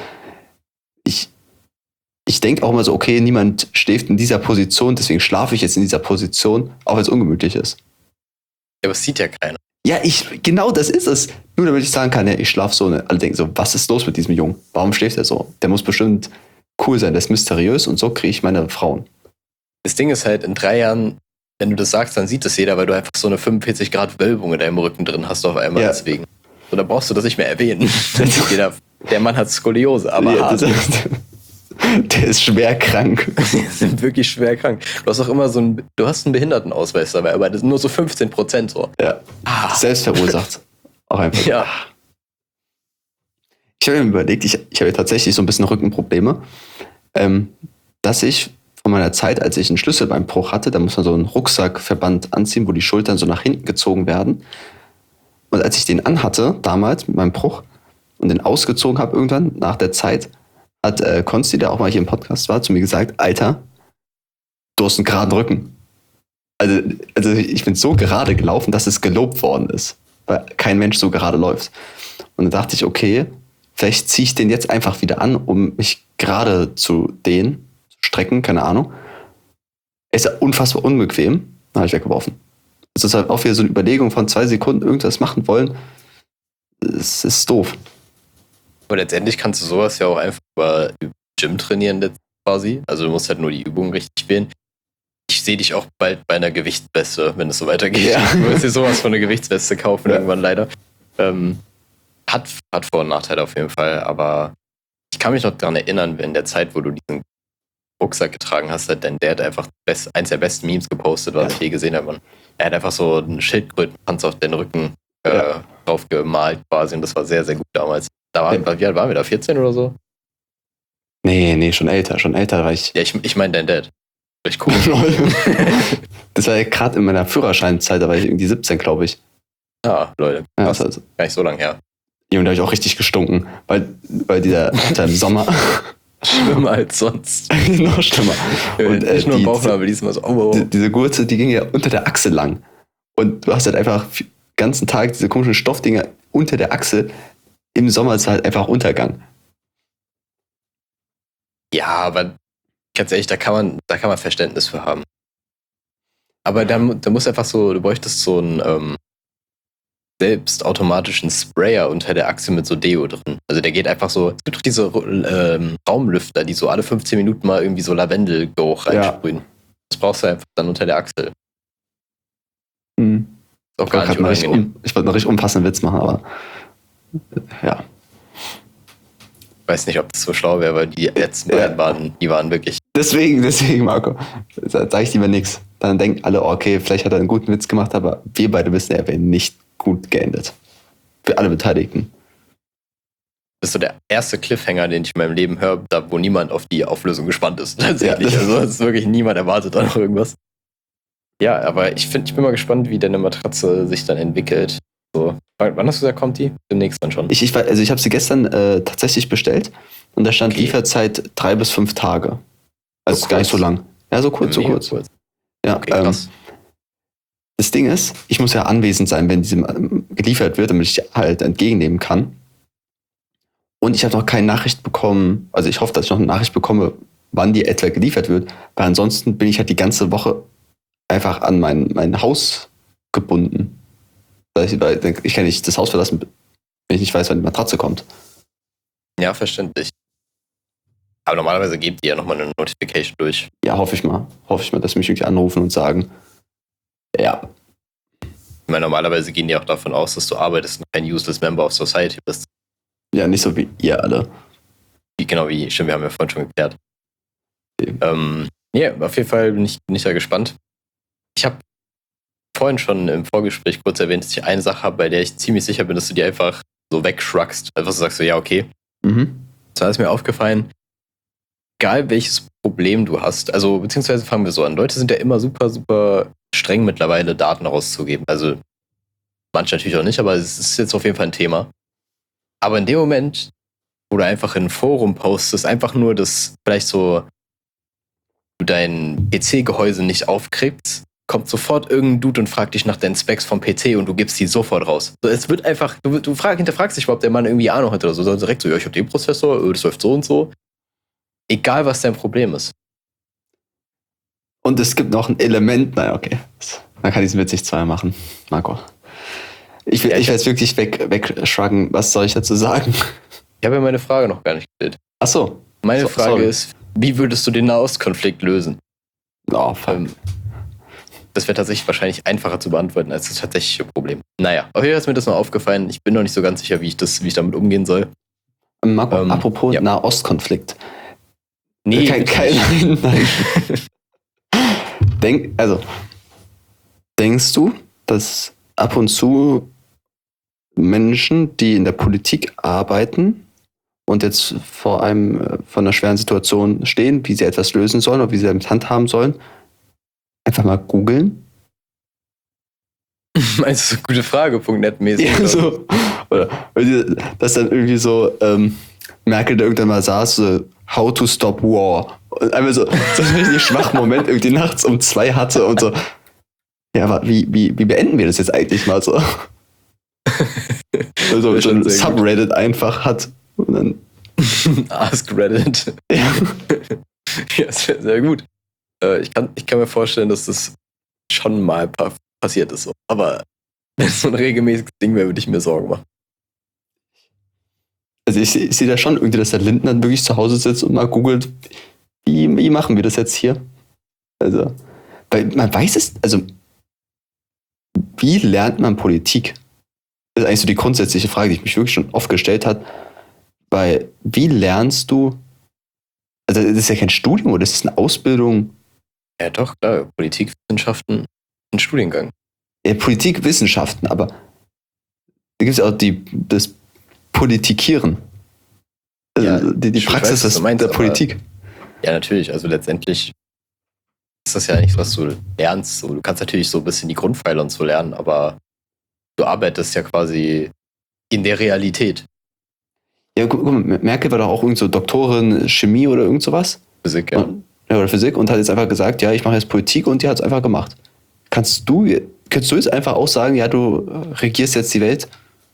ich denke auch immer so, okay, niemand schläft in dieser Position, deswegen schlafe ich jetzt in dieser Position, auch wenn es ungemütlich ist. Ja, aber es sieht ja keiner. Ja, genau das ist es. Nur damit ich sagen kann, ja, ich schlafe so. Und alle denken so, was ist los mit diesem Jungen? Warum schläft er so? Der muss bestimmt cool sein, der ist mysteriös und so kriege ich meine Frauen. Das Ding ist halt, in 3 Jahren, wenn du das sagst, dann sieht das jeder, weil du einfach so eine 45 Grad Wölbung in deinem Rücken drin hast auf einmal deswegen. So, da brauchst du das nicht mehr erwähnen. Der Mann hat Skoliose, aber hart. Der ist schwer krank. Die sind wirklich schwer krank. Du hast auch immer du hast einen Behindertenausweis dabei, aber das sind nur so 15% so. Ja. Selbst verursacht. Auch einfach. Ja. Ich habe mir überlegt, ich habe ja tatsächlich so ein bisschen Rückenprobleme, dass ich von meiner Zeit, als ich einen Schlüsselbeinbruch hatte, da muss man so einen Rucksackverband anziehen, wo die Schultern so nach hinten gezogen werden. Und als ich den anhatte, damals mit meinem Bruch, und den ausgezogen habe irgendwann, nach der Zeit, hat Konsti, der auch mal hier im Podcast war, zu mir gesagt, Alter, du hast einen geraden Rücken. Also ich bin so gerade gelaufen, dass es gelobt worden ist, weil kein Mensch so gerade läuft. Und dann dachte ich, okay, vielleicht ziehe ich den jetzt einfach wieder an, um mich gerade zu strecken, keine Ahnung. Ist ja unfassbar unbequem. Dann habe ich weggeworfen. Es ist halt auch wieder so eine Überlegung von 2 Sekunden irgendwas machen wollen. Es ist doof. Aber letztendlich kannst du sowas ja auch einfach über Gym trainieren quasi. Also du musst halt nur die Übungen richtig wählen. Ich sehe dich auch bald bei einer Gewichtsweste, wenn es so weitergeht. Ja. Du wirst dir sowas von einer Gewichtsweste kaufen irgendwann leider. Hat Vor- und Nachteile auf jeden Fall, aber ich kann mich noch daran erinnern, in der Zeit, wo du diesen Rucksack getragen hast, hat dein Dad einfach eins der besten Memes gepostet, was ich je gesehen habe. Und er hat einfach so einen Schildkrötenpanzer auf den Rücken drauf gemalt quasi und das war sehr, sehr gut damals. Wie alt waren wir da? 14 oder so? Nee, schon älter war ich. Ja, ich meine dein Dad. Echt cool. Das war ja gerade in meiner Führerscheinzeit, da war ich irgendwie 17, glaube ich. Ah, Leute. Ja, Das ist gar nicht so lange her. Und da habe ich auch richtig gestunken, weil dieser im Sommer. Schlimmer als sonst. Noch schlimmer. Und nicht nur im Bauchnabel, diesmal so. Diese Gurte, die ging ja unter der Achsel lang. Und du hast halt einfach den ganzen Tag diese komischen Stoffdinger unter der Achsel. Im Sommer ist halt einfach Untergang. Ja, aber ganz ehrlich, da kann man Verständnis für haben. Aber da muss einfach so, du bräuchtest so einen selbst automatischen Sprayer unter der Achse mit so Deo drin. Also der geht einfach so, es gibt doch diese Raumlüfter, die so alle 15 Minuten mal irgendwie so Lavendelgeruch reinsprühen. Das brauchst du einfach dann unter der Achsel. Ist auch gar nicht unangenehm. Ich wollte noch richtig unpassenden Witz machen, aber ja. Ich weiß nicht, ob das so schlau wäre, weil die letzten beiden waren wirklich. Deswegen, Marco, sage ich lieber nichts. Dann denken alle, okay, vielleicht hat er einen guten Witz gemacht, aber wir beide wissen, er wäre nicht gut geendet. Für alle Beteiligten. Das ist so der erste Cliffhanger, den ich in meinem Leben höre, da wo niemand auf die Auflösung gespannt ist. Tatsächlich. Ja, also es ist wirklich niemand erwartet da noch irgendwas. Ja, aber ich bin mal gespannt, wie deine Matratze sich dann entwickelt. So. Wann hast du gesagt, kommt die? Demnächst dann schon. Ich habe sie gestern tatsächlich bestellt und da stand Lieferzeit 3 bis 5 Tage. Also so gar nicht so lang. Ja, so kurz. Ja, okay, krass. Das Ding ist, ich muss ja anwesend sein, wenn diese geliefert wird, damit ich die halt entgegennehmen kann. Und ich habe noch keine Nachricht bekommen, also ich hoffe, dass ich noch eine Nachricht bekomme, wann die etwa geliefert wird, weil ansonsten bin ich halt die ganze Woche einfach an mein Haus gebunden. Weil ich kann nicht das Haus verlassen, wenn ich nicht weiß, wann die Matratze kommt. Ja, verständlich. Aber normalerweise gebt ihr ja nochmal eine Notification durch. Ja, hoffe ich mal, dass sie mich irgendwie anrufen und sagen, ja. Ich meine, normalerweise gehen die auch davon aus, dass du arbeitest und kein useless Member of Society bist. Ja, nicht so wie ihr alle. Stimmt, wir haben ja vorhin schon geklärt. Ja, auf jeden Fall bin ich da gespannt. Ich habe vorhin schon im Vorgespräch kurz erwähnt, dass ich eine Sache habe, bei der ich ziemlich sicher bin, dass du die einfach so wegschruggst. Einfach so sagst du, ja, okay. Da ist mir aufgefallen, egal welches Problem du hast, also beziehungsweise fangen wir so an. Leute sind ja immer super, super streng mittlerweile, Daten rauszugeben. Also manche natürlich auch nicht, aber es ist jetzt auf jeden Fall ein Thema. Aber in dem Moment, wo du einfach in ein Forum postest, einfach nur, dass vielleicht so du dein PC-Gehäuse nicht aufkriegst, kommt sofort irgendein Dude und fragt dich nach deinen Specs vom PC und du gibst die sofort raus. So, es wird einfach, du hinterfragst dich, ob der Mann irgendwie Ahnung hat oder so. Sondern direkt so, ja, ich habe den Prozessor, das läuft so und so. Egal, was dein Problem ist. Und es gibt noch ein Element, naja, okay. Man kann diesen Witz nicht zweimal machen, Marco. Ich will jetzt wirklich wegschruggen. Was soll ich dazu sagen? Ich habe ja meine Frage noch gar nicht gestellt. Ach so. Meine Frage sorry. ist, wie würdest du den Nahostkonflikt lösen? Oh, fuck. Das wäre tatsächlich wahrscheinlich einfacher zu beantworten als das tatsächliche Problem. Naja, auf jeden Fall ist mir das mal aufgefallen. Ich bin noch nicht so ganz sicher, wie ich damit umgehen soll. Marco, apropos ja. Nahostkonflikt. Nee, Nein. Denkst du, dass ab und zu Menschen, die in der Politik arbeiten und jetzt vor einer schweren Situation stehen, wie sie etwas lösen sollen oder wie sie damit handhaben sollen, einfach mal googeln? Meinst du, gute Frage, .net-mäßig? Ja, so. Oder dass dann irgendwie so Merkel da irgendwann mal saß, so, how to stop war. Und einfach so einen richtig schwachen Moment irgendwie nachts um 2 hatte und so, ja, aber wie beenden wir das jetzt eigentlich mal so? Also so ein Subreddit einfach hat. Und dann Ask Reddit. ja. Ja, sehr, sehr gut. Ich kann mir vorstellen, dass das schon mal passiert ist. So. Aber wenn es so ein regelmäßiges Ding wäre, würde ich mir Sorgen machen. Also ich sehe da schon irgendwie, dass der Lindner dann wirklich zu Hause sitzt und mal googelt, wie machen wir das jetzt hier? Also, weil man weiß es, also wie lernt man Politik? Das ist eigentlich so die grundsätzliche Frage, die ich mich wirklich schon oft gestellt habe. Weil, wie lernst du, also das ist ja kein Studium, oder das ist eine Ausbildung. Ja, doch, klar, Politikwissenschaften, ein Studiengang. Ja, Politikwissenschaften, aber da gibt es ja auch das Politikieren. Also Ja, die ich Praxis weiß, was du meinst, der Politik. Ja, natürlich. Also letztendlich ist das ja nichts, was du lernst. So, du kannst natürlich so ein bisschen die Grundpfeiler und so lernen, aber du arbeitest ja quasi in der Realität. Ja, guck mal, Merkel war doch auch irgend so Doktorin Chemie oder irgend sowas. Physik, ja. Oder Physik und hat jetzt einfach gesagt, ja, ich mache jetzt Politik und die hat es einfach gemacht. Könntest du jetzt einfach auch sagen, ja, du regierst jetzt die Welt?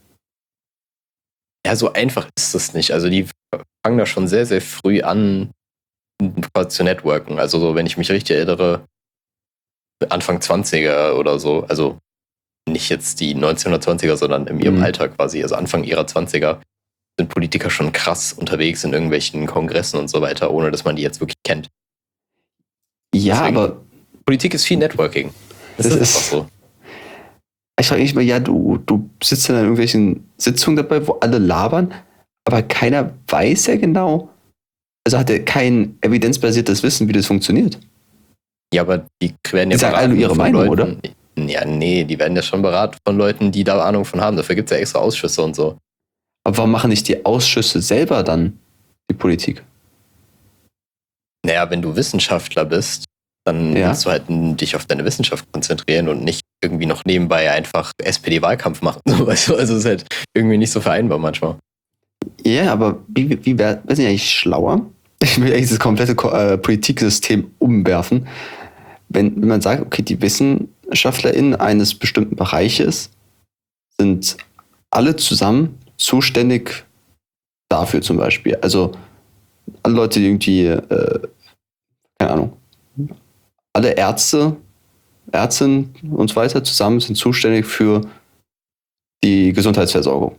Ja, so einfach ist das nicht. Also die fangen da schon sehr, sehr früh an, quasi zu networken. Also so, wenn ich mich richtig erinnere, Anfang 20er oder so, also nicht jetzt die 1920er, sondern in ihrem Alter quasi, also Anfang ihrer 20er, sind Politiker schon krass unterwegs in irgendwelchen Kongressen und so weiter, ohne dass man die jetzt wirklich kennt. Ja, Deswegen, aber Politik ist viel Networking. Das ist einfach so. Ich frage mich mal, ja, du sitzt dann in irgendwelchen Sitzungen dabei, wo alle labern, aber keiner weiß ja genau, also hat er kein evidenzbasiertes Wissen, wie das funktioniert. Ja, aber die werden ja Die sagen alle nur ihre Meinung, Leuten, oder? Ja, nee, die werden ja schon beraten von Leuten, die da Ahnung von haben. Dafür gibt es ja extra Ausschüsse und so. Aber warum machen nicht die Ausschüsse selber dann die Politik? Naja, wenn du Wissenschaftler bist, dann willst du halt dich auf deine Wissenschaft konzentrieren und nicht irgendwie noch nebenbei einfach SPD-Wahlkampf machen. Also es ist halt irgendwie nicht so vereinbar manchmal. Ja, aber wie wäre es eigentlich schlauer? Ich will eigentlich das komplette Politiksystem umwerfen. Wenn man sagt, okay, die WissenschaftlerInnen eines bestimmten Bereiches sind alle zusammen zuständig dafür zum Beispiel. Also alle Leute, die irgendwie, keine Ahnung, alle Ärzte, Ärztinnen und so weiter zusammen sind zuständig für die Gesundheitsversorgung.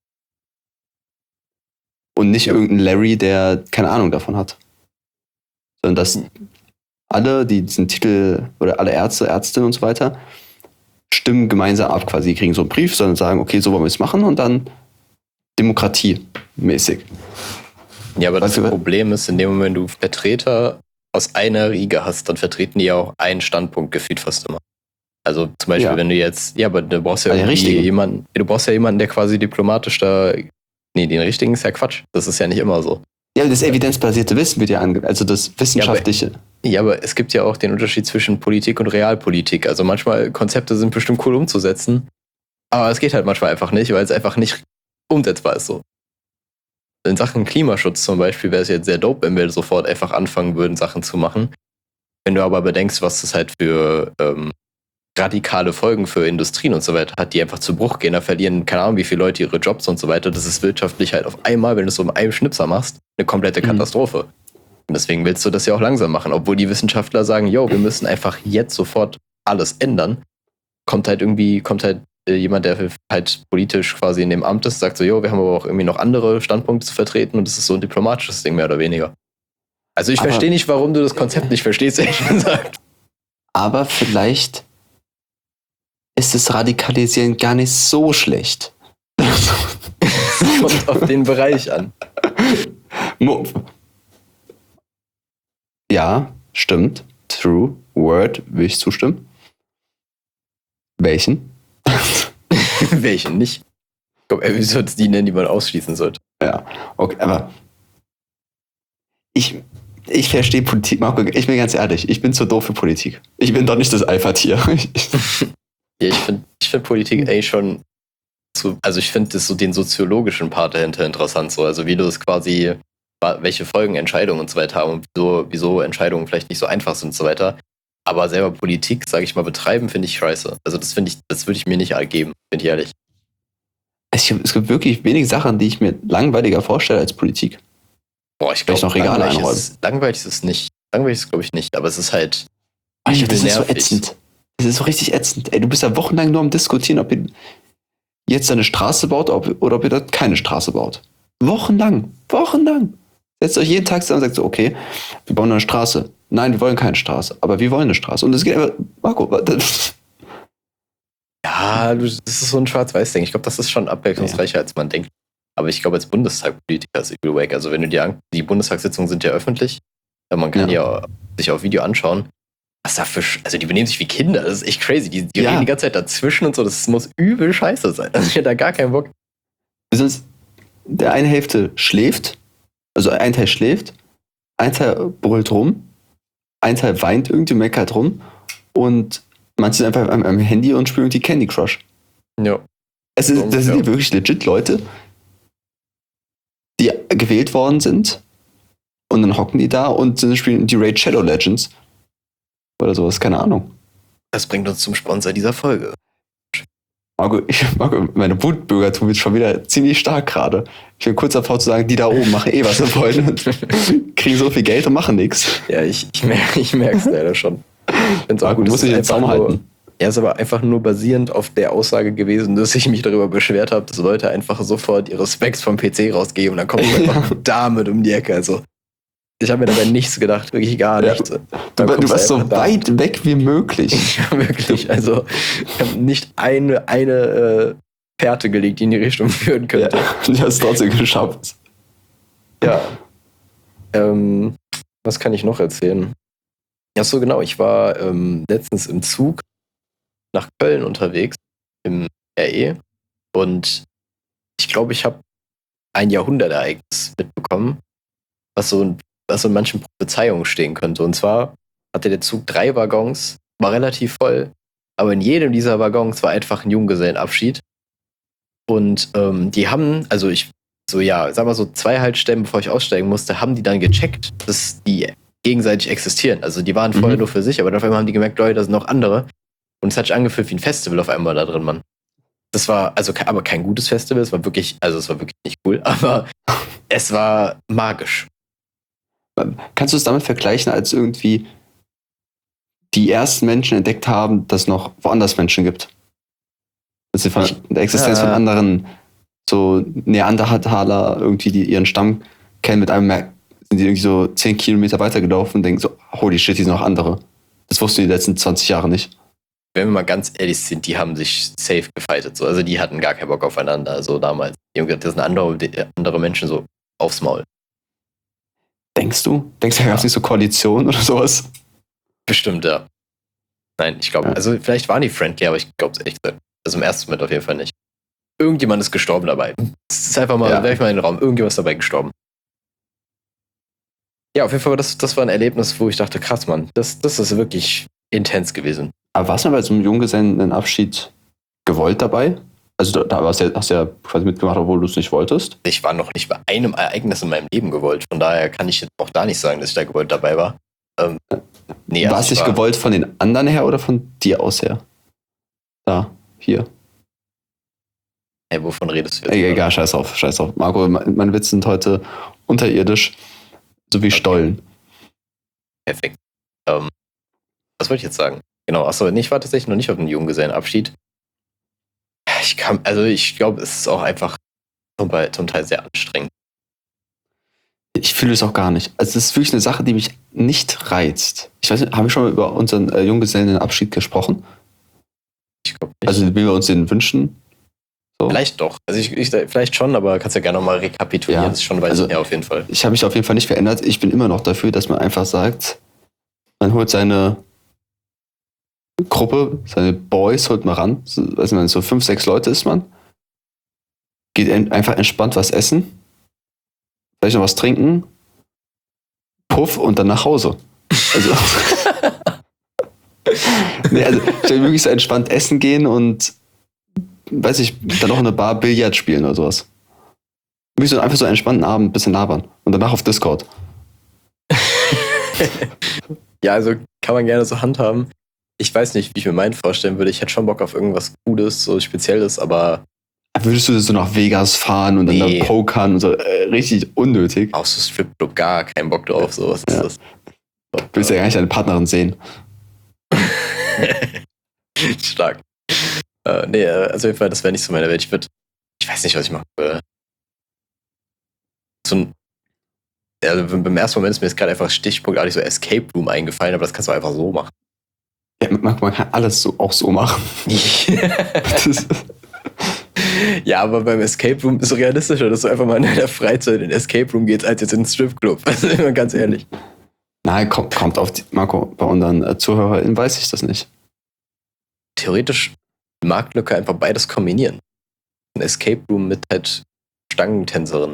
Und nicht irgendein Larry, der keine Ahnung davon hat. Sondern dass alle, die diesen Titel, oder alle Ärzte, Ärztinnen und so weiter, stimmen gemeinsam ab quasi. Die kriegen so einen Brief, sondern sagen, okay, so wollen wir es machen und dann demokratiemäßig. Ja, aber das Problem ist, in dem Moment, wenn du Vertreter aus einer Riege hast, dann vertreten die ja auch einen Standpunkt gefühlt fast immer. Also zum Beispiel, wenn du jetzt, aber du brauchst ja jemanden, der quasi diplomatisch da, den richtigen ist ja Quatsch. Das ist ja nicht immer so. Ja, das evidenzbasierte Wissen wird ja also das wissenschaftliche. Ja, aber es gibt ja auch den Unterschied zwischen Politik und Realpolitik. Also manchmal Konzepte sind bestimmt cool umzusetzen, aber es geht halt manchmal einfach nicht, weil es einfach nicht umsetzbar ist so. In Sachen Klimaschutz zum Beispiel wäre es jetzt sehr dope, wenn wir sofort einfach anfangen würden, Sachen zu machen. Wenn du aber bedenkst, was das halt für radikale Folgen für Industrien und so weiter hat, die einfach zu Bruch gehen, da verlieren, keine Ahnung, wie viele Leute ihre Jobs und so weiter. Das ist wirtschaftlich halt auf einmal, wenn du es so mit einem Schnipser machst, eine komplette Katastrophe. Und deswegen willst du das ja auch langsam machen, obwohl die Wissenschaftler sagen, yo, wir müssen einfach jetzt sofort alles ändern. Kommt halt jemand, der halt politisch quasi in dem Amt ist, sagt so, jo, wir haben aber auch irgendwie noch andere Standpunkte zu vertreten und das ist so ein diplomatisches Ding, mehr oder weniger. Also ich verstehe nicht, warum du das Konzept nicht verstehst, ehrlich gesagt. Aber vielleicht ist das Radikalisieren gar nicht so schlecht. Kommt auf den Bereich an. Ja, stimmt. True. Word, will ich zustimmen. Welchen? Welchen nicht? Ich glaube, wie soll es die nennen, die man ausschließen sollte? Ja, okay, aber ich verstehe Politik, Marco, ich bin ganz ehrlich, ich bin zu doof für Politik. Ich bin doch nicht das Alpha-Tier. Ja, ich find Politik schon also ich finde so den soziologischen Part dahinter interessant, so, also wie du es quasi, welche Folgen Entscheidungen und so weiter haben und wieso Entscheidungen vielleicht nicht so einfach sind und so weiter. Aber selber Politik, sage ich mal, betreiben, finde ich scheiße. Also das würde ich mir nicht ergeben, bin ich ehrlich. Es gibt wirklich wenige Sachen, die ich mir langweiliger vorstelle als Politik. Boah, ich glaube, noch Regale einräumen. Langweilig ist es nicht. Langweilig ist es, glaube ich, nicht. Aber es ist halt Das übel ist so nervig. ätzend. Das ist so richtig ätzend. Ey, du bist ja wochenlang nur am Diskutieren, ob ihr jetzt eine Straße baut oder ob ihr dort keine Straße baut. Wochenlang. Setzt euch jeden Tag zusammen und sagt so, okay, wir bauen eine Straße. Nein, wir wollen keine Straße. Aber wir wollen eine Straße. Und es geht einfach, Marco, Ja, das ist so ein Schwarz-Weiß-Ding. Ich glaube, das ist schon abwechslungsreicher, als man denkt. Aber ich glaube, als Bundestagpolitiker ist übel wack. Also wenn du die Bundestagssitzungen sind ja öffentlich. Man kann ja sich auf Video anschauen. Was da also die benehmen sich wie Kinder. Das ist echt crazy. Die reden die ganze Zeit dazwischen und so. Das muss übel scheiße sein. Also ich hätte da gar keinen Bock. Sonst der eine Hälfte schläft, also ein Teil schläft, ein Teil brüllt rum, ein Teil weint irgendwie, meckert rum und manche sind einfach am Handy und spielen die Candy Crush. Ja. Das sind ja wirklich legit Leute, die gewählt worden sind und dann hocken die da und spielen die Raid Shadow Legends oder sowas, keine Ahnung. Das bringt uns zum Sponsor dieser Folge. Marco, meine Wutbürger tun jetzt schon wieder ziemlich stark gerade. Ich bin kurz davor zu sagen, die da oben machen was sie wollen und kriegen so viel Geld und machen nichts. Ja, ich merke es leider schon. Marco, du musst dich in den Zaum halten. Er ist aber einfach nur basierend auf der Aussage gewesen, dass ich mich darüber beschwert habe, dass Leute einfach sofort ihre Specs vom PC rausgeben und dann kommt einfach damit um die Ecke. Also ich habe mir dabei nichts gedacht, wirklich gar nichts. Du warst so weit weg wie möglich. Ja, wirklich. Also ich habe nicht eine Fährte gelegt, die in die Richtung führen könnte. Ja, du hast es trotzdem geschafft. Ja. Was kann ich noch erzählen? Ja, so genau. Ich war letztens im Zug nach Köln unterwegs, im RE. Und ich glaube, ich habe ein Jahrhundertereignis mitbekommen, was so in manchen Prophezeiungen stehen könnte. Und zwar hatte der Zug 3 Waggons, war relativ voll, aber in jedem dieser Waggons war einfach ein Junggesellenabschied. Und die haben, also sag mal so 2 Haltestellen, bevor ich aussteigen musste, haben die dann gecheckt, dass die gegenseitig existieren. Also die waren vorher nur für sich, aber auf einmal haben die gemerkt, Leute, da sind noch andere. Und es hat sich angefühlt wie ein Festival auf einmal da drin, Mann. Das war aber kein gutes Festival, es war wirklich nicht cool, aber es war magisch. Kannst du es damit vergleichen, als irgendwie die ersten Menschen entdeckt haben, dass es noch woanders Menschen gibt? Dass sie von der Existenz von anderen, so Neandertaler, irgendwie, die ihren Stamm kennen, mit einem sind die irgendwie so 10 Kilometer weitergelaufen und denken so, holy shit, hier sind noch andere. Das wussten die letzten 20 Jahre nicht. Wenn wir mal ganz ehrlich sind, die haben sich safe gefightet. So. Also die hatten gar keinen Bock aufeinander, so damals. Die haben gesagt, das sind andere Menschen so aufs Maul. Denkst du? Da gab es nicht so Koalitionen oder sowas? Bestimmt, ja. Nein, ich glaube, also vielleicht waren die friendly, aber ich glaube es echt nicht. Also im ersten Moment auf jeden Fall nicht. Irgendjemand ist gestorben dabei. Das ist einfach mal, werf ich mal in den Raum, irgendjemand ist dabei gestorben. Ja, auf jeden Fall, das war ein Erlebnis, wo ich dachte, krass, Mann, das ist wirklich intens gewesen. Aber warst du bei so einem Junggesellenabschied gewollt dabei? Also da hast du ja quasi mitgemacht, obwohl du es nicht wolltest? Ich war noch nicht bei einem Ereignis in meinem Leben gewollt. Von daher kann ich jetzt auch da nicht sagen, dass ich da gewollt dabei war. Nee, war es nicht gewollt von den anderen her oder von dir aus her? Da, hier. Hey, wovon redest du jetzt? Egal, scheiß auf. Marco, meine Witze sind heute unterirdisch, so wie Stollen. Perfekt. Was wollte ich jetzt sagen? Genau, achso, ich war tatsächlich noch nicht auf einem Junggesellenabschied. ich glaube, es ist auch einfach zum Teil sehr anstrengend. Ich fühle es auch gar nicht. Also es ist wirklich eine Sache, die mich nicht reizt. Ich weiß nicht, haben wir schon mal über unseren Junggesellenabschied gesprochen? Ich glaube nicht. Also wie wir uns den wünschen? So. Vielleicht doch. Also vielleicht schon, aber kannst ja gerne nochmal rekapitulieren. Ja, Das ist schon weit her auf jeden Fall. Ich habe mich auf jeden Fall nicht verändert. Ich bin immer noch dafür, dass man einfach sagt, man holt seine Gruppe, seine Boys holt man ran. Weiß nicht, so 5, 6 Leute ist man. Geht einfach entspannt was essen. Vielleicht noch was trinken. Puff und dann nach Hause. Also, nee, also ich will wirklich so entspannt essen gehen und weiß ich, dann auch in eine Bar Billard spielen oder sowas. Wirklich so einfach so einen entspannten Abend, ein bisschen labern. Und danach auf Discord. Ja, also kann man gerne so handhaben. Ich weiß nicht, wie ich mir meinen vorstellen würde. Ich hätte schon Bock auf irgendwas Cooles, so Spezielles, aber Würdest du so nach Vegas fahren und dann da pokern und so? Richtig unnötig. auf so Stripclub gar keinen Bock drauf. So, was ist das? Du willst ja gar nicht deine Partnerin sehen. Stark. Nee, also auf jeden Fall, das wäre nicht so meine Welt. Ich weiß nicht, was ich machen würde. Also beim ersten Moment ist mir jetzt gerade einfach stichpunktartig so Escape Room eingefallen, aber das kannst du einfach so machen. Ja, man kann alles auch so machen. Ja, aber beim Escape Room ist es realistischer, dass du einfach mal in deiner Freizeit in den Escape Room gehst, als jetzt in den Stripclub. Also immer ganz ehrlich. Nein, kommt auf die, Marco, bei unseren ZuhörerInnen weiß ich das nicht. Theoretisch die Marktlücke einfach beides kombinieren. Ein Escape Room mit halt Stangentänzerin.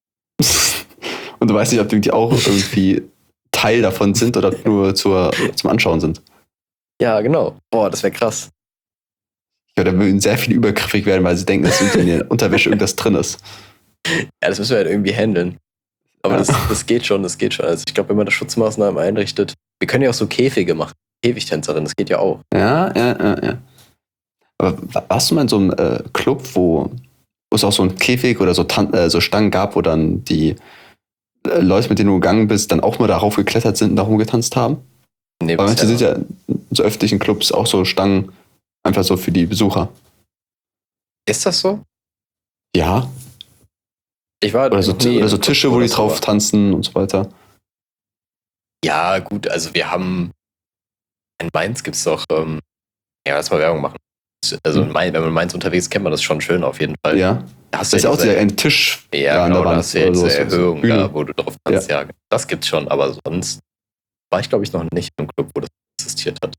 Und du weißt nicht, ob die auch irgendwie Teil davon sind oder nur zum Anschauen sind. Ja, genau. Boah, das wäre krass. Ja, da würden sehr viele übergriffig werden, weil sie denken, dass in der Unterwäsche irgendwas drin ist. Ja, das müssen wir halt irgendwie handeln. Aber Ja. das geht schon, das geht schon. Also ich glaube, wenn man da Schutzmaßnahmen einrichtet, wir können ja auch so Käfige machen. Käfigtänzerin, das geht ja auch. Ja. Aber warst du mal in so einem Club, wo es auch so ein Käfig oder so Stangen gab, wo dann die Leute, mit denen du gegangen bist, dann auch mal darauf geklettert sind und da rumgetanzt haben? Nee, Weil manche bisher sind ja in so öffentlichen Clubs auch so Stangen einfach so für die Besucher. ist das so? Ja. Ich war Oder so, noch nie in oder so einem Club, Tische, wo wo die das so drauf war. tanzen und so weiter. Ja, gut, also wir haben in Mainz gibt es doch, ja, lass mal Werbung machen. Also wenn man in Mainz unterwegs ist, kennt man das schon schön auf jeden Fall. Ja. Da hast Das ist du ja auch diese- ein Tisch Ja, an genau, der da Wand. hast du ja oder diese so, Erhöhung Bühne. da, wo du drauf kannst. Ja, das gibt's schon, aber sonst war ich, glaube ich, noch nicht im Club, wo das existiert hat.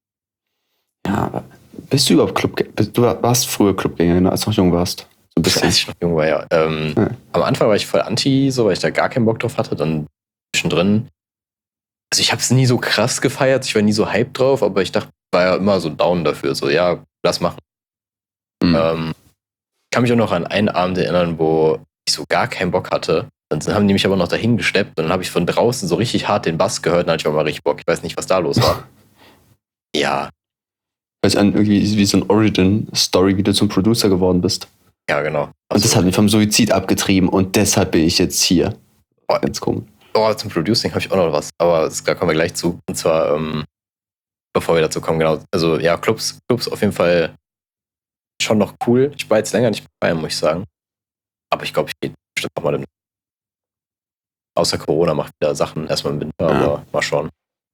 Ja, aber bist du überhaupt Clubgänger? Du warst früher Clubgänger, ne, als du noch jung warst. So ein bisschen. Als ich noch jung war, ja. Ja. Am Anfang war ich voll anti, so, weil ich da gar keinen Bock drauf hatte. Dann zwischendrin. Also ich habe es nie so krass gefeiert, ich war nie so hyped drauf, aber ich dachte, war ja immer so down dafür. So, ja, lass machen. Mhm. Ich kann mich auch noch an einen Abend erinnern, wo ich so gar keinen Bock hatte. Dann haben die mich aber noch dahin gesteppt und dann habe ich von draußen so richtig hart den Bass gehört und dann hatte ich auch mal richtig Bock. Ich weiß nicht, was da los war. Ja, Weil ich an irgendwie wie so ein Origin-Story, wie du zum Producer geworden bist. ja, genau. Und das hat mich vom Suizid abgetrieben und deshalb bin ich jetzt hier. Oh. Ganz komisch. Zum Producing habe ich auch noch was, aber da kommen wir gleich zu. Und zwar, bevor wir dazu kommen, genau. Also ja, Clubs auf jeden Fall schon noch cool. Ich war jetzt länger nicht bei einem, muss ich sagen. Aber ich glaube, ich gehe bestimmt nochmal demnächst. Außer Corona macht wieder Sachen erstmal im Winter, Ja. aber mal schauen.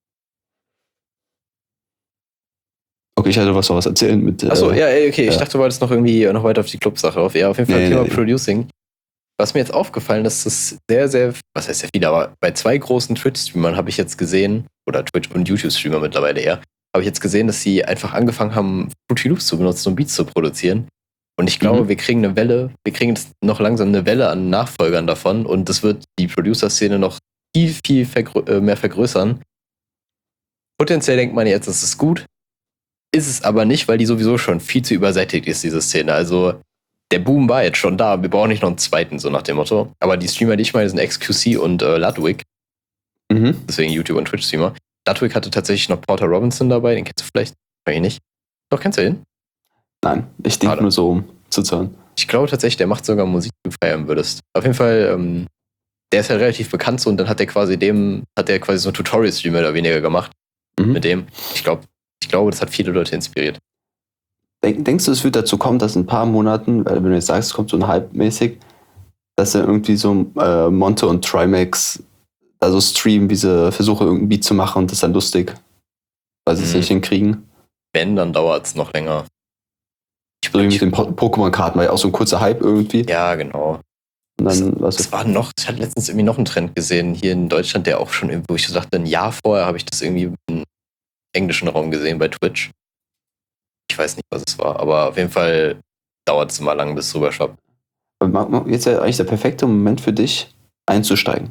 Okay, ich hatte was erzählen mit. Achso, ja, okay. Ich ja. dachte, du wolltest noch irgendwie noch weiter auf die Clubsache auf. Ja, auf jeden Fall Nee, Thema nee. Producing. Was mir jetzt aufgefallen ist, dass sehr, sehr, was heißt sehr viele, aber bei 2 großen Twitch-Streamern habe ich jetzt gesehen, oder Twitch- und YouTube-Streamer mittlerweile eher, habe ich jetzt gesehen, dass sie einfach angefangen haben, Fruity Loops zu benutzen, um Beats zu produzieren. Und ich glaube, wir kriegen jetzt noch langsam eine Welle an Nachfolgern davon und das wird die Producer-Szene noch viel, viel mehr vergrößern. Potenziell denkt man jetzt, das ist gut. Ist es aber nicht, weil die sowieso schon viel zu übersättigt ist, diese Szene. Also der Boom war jetzt schon da. Wir brauchen nicht noch einen zweiten, so nach dem Motto. Aber die Streamer, die ich meine, sind XQC und Ludwig. Mhm. Deswegen YouTube- und Twitch-Streamer. Ludwig hatte tatsächlich noch Porter Robinson dabei. Den kennst du vielleicht? Kann ich nicht. Doch, kennst du den? Nein, ich denke Schade. nur so, um zu zahlen. Ich glaube tatsächlich, der macht sogar Musik, die du feiern würdest. Auf jeden Fall, der ist ja relativ bekannt so und dann hat der quasi so ein Tutorial-Stream mehr oder weniger gemacht Mhm. mit dem. Ich glaube, das hat viele Leute inspiriert. Denkst du, es wird dazu kommen, dass in ein paar Monaten, wenn du jetzt sagst, es kommt so ein Hype-mäßig, dass dann irgendwie so Monte und Trimax da so streamen, wie sie versuchen, irgendein Beat zu machen und das ist dann lustig, weil sie es nicht hinkriegen? Wenn, dann dauert es noch länger. So wie mit den Pokémon-Karten, war ja auch so ein kurzer Hype irgendwie. Ja, genau. Und dann, ich hatte letztens irgendwie noch einen Trend gesehen, hier in Deutschland, der auch schon irgendwo, ich dachte, ein Jahr vorher habe ich das irgendwie im englischen Raum gesehen bei Twitch. Ich weiß nicht, was es war, aber auf jeden Fall dauert es immer lang, bis es rüberschwappt. Jetzt wäre eigentlich der perfekte Moment für dich, einzusteigen.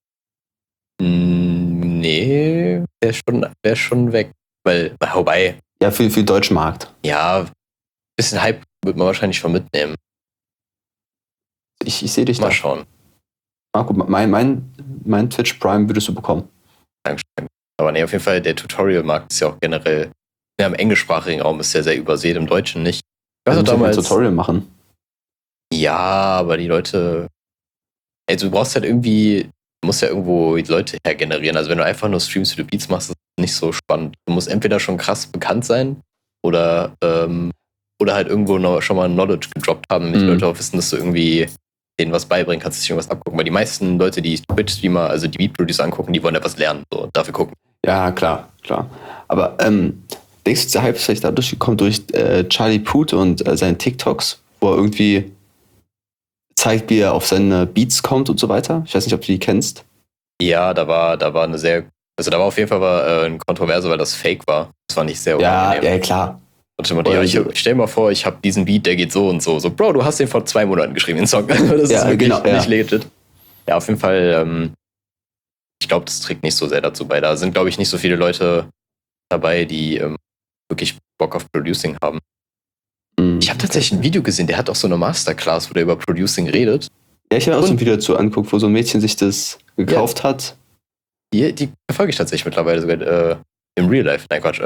Nee, wär schon weg. Wobei. Ja, für den deutschen Markt. Ja, ein bisschen Hype wird man wahrscheinlich schon mitnehmen. Ich sehe dich Mal schauen. Marco, mein Twitch Prime würdest du bekommen. Dankeschön. Aber nee, auf jeden Fall, der Tutorial-Markt ist ja auch generell, ja, im englischsprachigen Raum ist ja sehr übersät, im Deutschen nicht. Ich weiß auch damals, ein Tutorial machen. Ja, aber die Leute, also du brauchst halt irgendwie, du musst ja irgendwo die Leute hergenerieren. Also wenn du einfach nur Streams für die Beats machst, ist das nicht so spannend. Du musst entweder schon krass bekannt sein oder halt irgendwo schon mal Knowledge gedroppt haben, damit die Leute auch wissen, dass du irgendwie denen was beibringen kannst, sich irgendwas abgucken. Weil die meisten Leute, die Twitch-Streamer, also die Beat-Producer angucken, die wollen ja was lernen, so, und dafür gucken. Ja, klar. Aber denkst du, der Hype ist vielleicht dadurch gekommen durch Charlie Puth und seine TikToks, wo er irgendwie zeigt, wie er auf seine Beats kommt und so weiter? Ich weiß nicht, ob du die kennst. Ja, da war auf jeden Fall eine Kontroverse, weil das Fake war. Das war nicht sehr unangenehm. Ja, klar. Ich stell mir vor, ich habe diesen Beat, der geht so und so. So, Bro, du hast den vor 2 Monaten geschrieben, den Song. Das ist wirklich nicht legit. Ja, auf jeden Fall, ich glaube, das trägt nicht so sehr dazu bei. Da sind, glaube ich, nicht so viele Leute dabei, die wirklich Bock auf Producing haben. Ich habe tatsächlich ein Video gesehen, der hat auch so eine Masterclass, wo der über Producing redet. Ja, ich habe auch so ein Video dazu angeguckt, wo so ein Mädchen sich das gekauft hat. Die verfolge ich tatsächlich mittlerweile sogar im Real Life. Nein, Quatsch.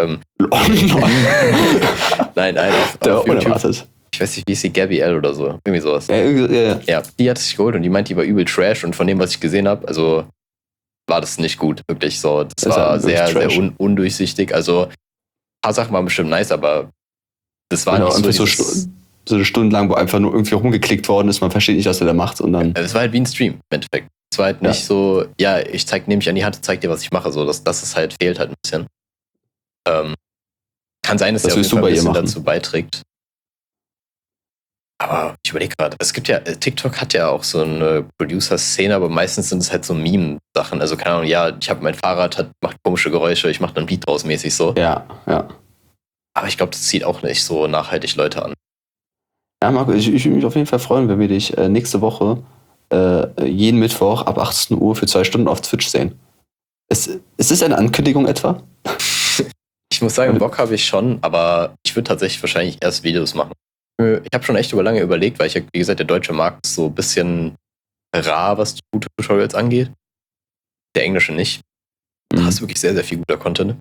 Nein, auf YouTube. Ich weiß nicht, wie ist die, Gabby L oder so. Irgendwie sowas. Ja, die hat sich geholt und die meint, die war übel Trash und von dem, was ich gesehen habe, also war das nicht gut, wirklich so. Das war sehr, sehr undurchsichtig. Also ein paar Sachen waren bestimmt nice, aber das war nicht so so eine Stunde lang, wo einfach nur irgendwie rumgeklickt worden ist, man versteht nicht, was er da macht. Und dann es war halt wie ein Stream, im Endeffekt. Es war halt nicht so, ja, nehme mich an die Hand und zeig dir, was ich mache. So, das ist halt, fehlt halt ein bisschen. Kann sein, dass er auf jeden Fall ein bisschen dazu beiträgt. Aber ich überlege gerade, es gibt ja, TikTok hat ja auch so eine Producer-Szene, aber meistens sind es halt so Meme-Sachen. Also keine Ahnung, ja, ich habe mein Fahrrad, macht komische Geräusche, ich mache dann Beat draus mäßig so. Ja. Aber ich glaube, das zieht auch nicht so nachhaltig Leute an. Ja, Marco, ich würde mich auf jeden Fall freuen, wenn wir dich nächste Woche jeden Mittwoch ab 18 Uhr für 2 Stunden auf Twitch sehen. Ist das eine Ankündigung etwa? Ich muss sagen, Bock habe ich schon, aber ich würde tatsächlich wahrscheinlich erst Videos machen. Ich habe schon echt lange überlegt, weil wie gesagt, der deutsche Markt ist so ein bisschen rar, was gute Tutorials angeht. Der englische nicht. Da hast du wirklich sehr, sehr viel guter Content.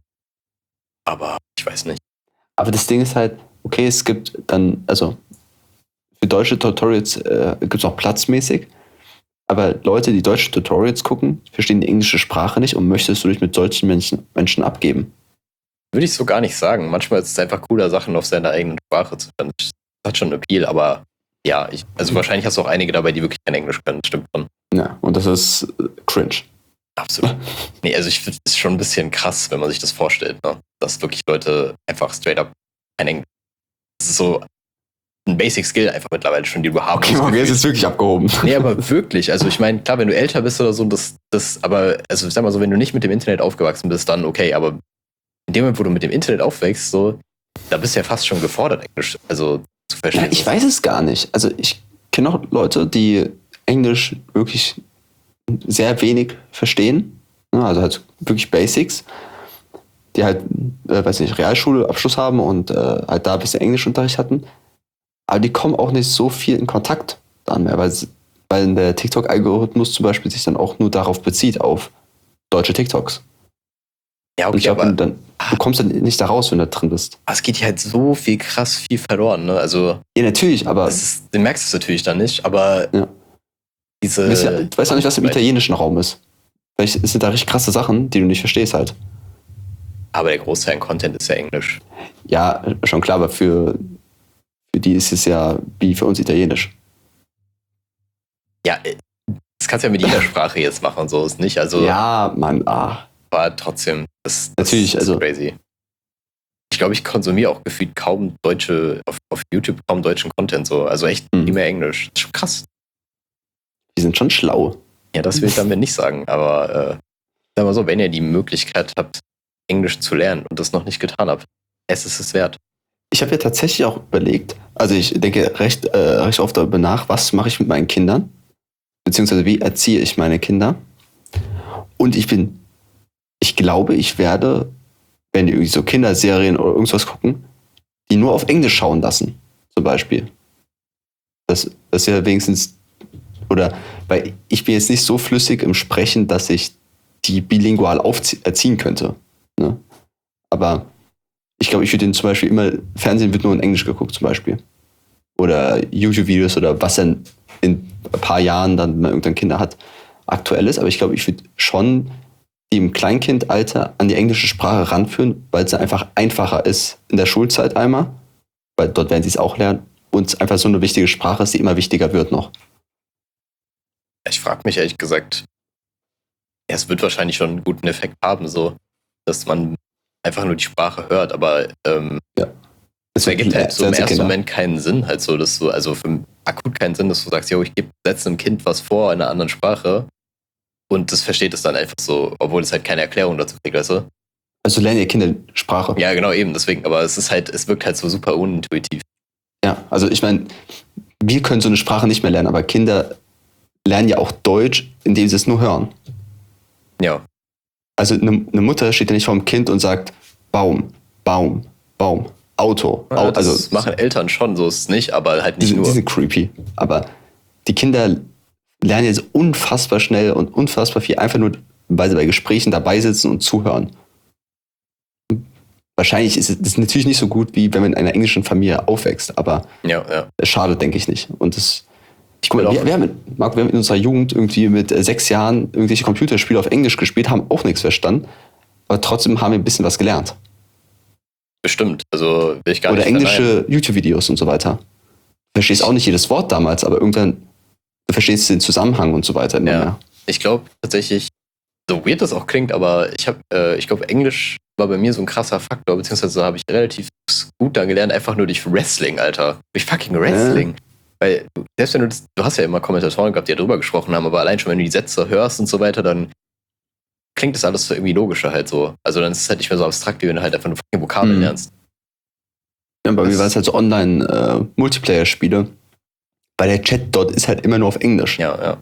Aber ich weiß nicht. Aber das Ding ist halt, okay, es gibt dann, also für deutsche Tutorials gibt es auch platzmäßig, aber Leute, die deutsche Tutorials gucken, verstehen die englische Sprache nicht und möchtest du dich mit solchen Menschen abgeben? Würde ich so gar nicht sagen. Manchmal ist es einfach cooler, Sachen auf seiner eigenen Sprache zu können. Das hat schon Appeal, aber ja, wahrscheinlich hast du auch einige dabei, die wirklich kein Englisch können. Das stimmt schon. Ja, und das ist cringe. Absolut. Nee, also ich finde es schon ein bisschen krass, wenn man sich das vorstellt, ne? Dass wirklich Leute einfach straight up kein Englisch. Das ist so ein Basic Skill einfach mittlerweile schon, die du haben musst. Okay, jetzt ist wirklich abgehoben. Nee, aber wirklich. Also ich meine, klar, wenn du älter bist oder so, aber, also ich sag mal so, wenn du nicht mit dem Internet aufgewachsen bist, dann okay, aber in dem Moment, wo du mit dem Internet aufwächst, so, da bist du ja fast schon gefordert, Englisch, also zu verstehen. Ja, ich weiß es gar nicht. Also ich kenne auch Leute, die Englisch wirklich sehr wenig verstehen, also halt wirklich Basics, die halt, Realschulabschluss haben und halt da ein bisschen Englischunterricht hatten, aber die kommen auch nicht so viel in Kontakt dann mehr, weil der TikTok-Algorithmus zum Beispiel sich dann auch nur darauf bezieht, auf deutsche TikToks. Ja, okay, und ich glaube, du kommst dann nicht da raus, wenn du da drin bist. Aber es geht hier halt so viel verloren, ne? Also. Ja, natürlich, aber. Du merkst es natürlich dann nicht, aber. Ja. Du weißt ja nicht, was im italienischen Raum ist. Vielleicht sind da richtig krasse Sachen, die du nicht verstehst halt. Aber der Großteil an Content ist ja Englisch. Ja, schon klar, aber für Für die ist es ja wie für uns Italienisch. Ja, das kannst du ja mit jeder Sprache jetzt machen, so ist nicht. Also, Ja, Mann, aber trotzdem, das Natürlich, ist also- crazy. Ich glaube, ich konsumiere auch gefühlt kaum auf YouTube kaum deutschen Content so. Also echt nie mehr Englisch. Das ist schon krass. Die sind schon schlau. Ja, das will ich damit nicht sagen, aber sag mal so, wenn ihr die Möglichkeit habt, Englisch zu lernen und das noch nicht getan habt, es ist es wert. Ich habe ja tatsächlich auch überlegt, also ich denke recht oft darüber nach, was mache ich mit meinen Kindern, beziehungsweise wie erziehe ich meine Kinder. Und ich glaube, ich werde, wenn die irgendwie so Kinderserien oder irgendwas gucken, die nur auf Englisch schauen lassen, zum Beispiel. Das ja wenigstens, oder, weil ich bin jetzt nicht so flüssig im Sprechen, dass ich die bilingual erziehen könnte. Ne? Aber ich glaube, ich würde den zum Beispiel immer, Fernsehen wird nur in Englisch geguckt zum Beispiel. Oder YouTube-Videos oder was dann in ein paar Jahren dann, wenn man irgendein Kinder hat, aktuell ist. Aber ich glaube, ich würde schon die im Kleinkindalter an die englische Sprache ranführen, weil es einfach einfacher ist in der Schulzeit einmal, weil dort werden sie es auch lernen und es einfach so eine wichtige Sprache ist, die immer wichtiger wird noch. Ich frage mich ehrlich gesagt, ja, es wird wahrscheinlich schon einen guten Effekt haben, so, dass man einfach nur die Sprache hört, aber es ergibt halt so im ersten Moment keinen Sinn, halt so, dass du, also für akut keinen Sinn, dass du sagst, yo, ich setze einem Kind was vor in einer anderen Sprache und das versteht es dann einfach so, obwohl es halt keine Erklärung dazu kriegt, weißt du? Also lernen ihr Kinder Sprache. Ja, genau, eben, deswegen, aber es wirkt halt so super unintuitiv. Ja, also ich meine, wir können so eine Sprache nicht mehr lernen, aber Kinder lernen ja auch Deutsch, indem sie es nur hören. Ja. Also eine Mutter steht ja nicht vor dem Kind und sagt Baum, Baum, Baum, Auto. Ja, das machen Eltern schon, so ist es nicht, aber halt nicht nur. Die sind creepy. Aber die Kinder lernen jetzt unfassbar schnell und unfassbar viel, einfach nur, weil sie bei Gesprächen dabei sitzen und zuhören. Wahrscheinlich ist es natürlich nicht so gut, wie wenn man in einer englischen Familie aufwächst, aber es schadet, denke ich, nicht. Und das. Guck mal, wir haben in unserer Jugend irgendwie mit 6 Jahren irgendwelche Computerspiele auf Englisch gespielt, haben auch nichts verstanden, aber trotzdem haben wir ein bisschen was gelernt. Bestimmt, also will ich gar Oder nicht englische YouTube-Videos und so weiter. Du verstehst auch nicht jedes Wort damals, aber irgendwann du verstehst den Zusammenhang und so weiter. Ja. Mehr. Ich glaube tatsächlich, so weird das auch klingt, aber ich glaube, Englisch war bei mir so ein krasser Faktor, beziehungsweise habe ich relativ gut da gelernt, einfach nur durch Wrestling, Alter. Durch fucking Wrestling. Weil, selbst wenn du hast ja immer Kommentatoren gehabt, die ja drüber gesprochen haben, aber allein schon, wenn du die Sätze hörst und so weiter, dann klingt das alles so irgendwie logischer halt so. Also dann ist es halt nicht mehr so abstrakt, wie wenn du halt einfach nur fucking Vokabeln lernst. Ja, bei mir war es halt so Online-Multiplayer-Spiele, weil der Chat dort ist halt immer nur auf Englisch. Ja.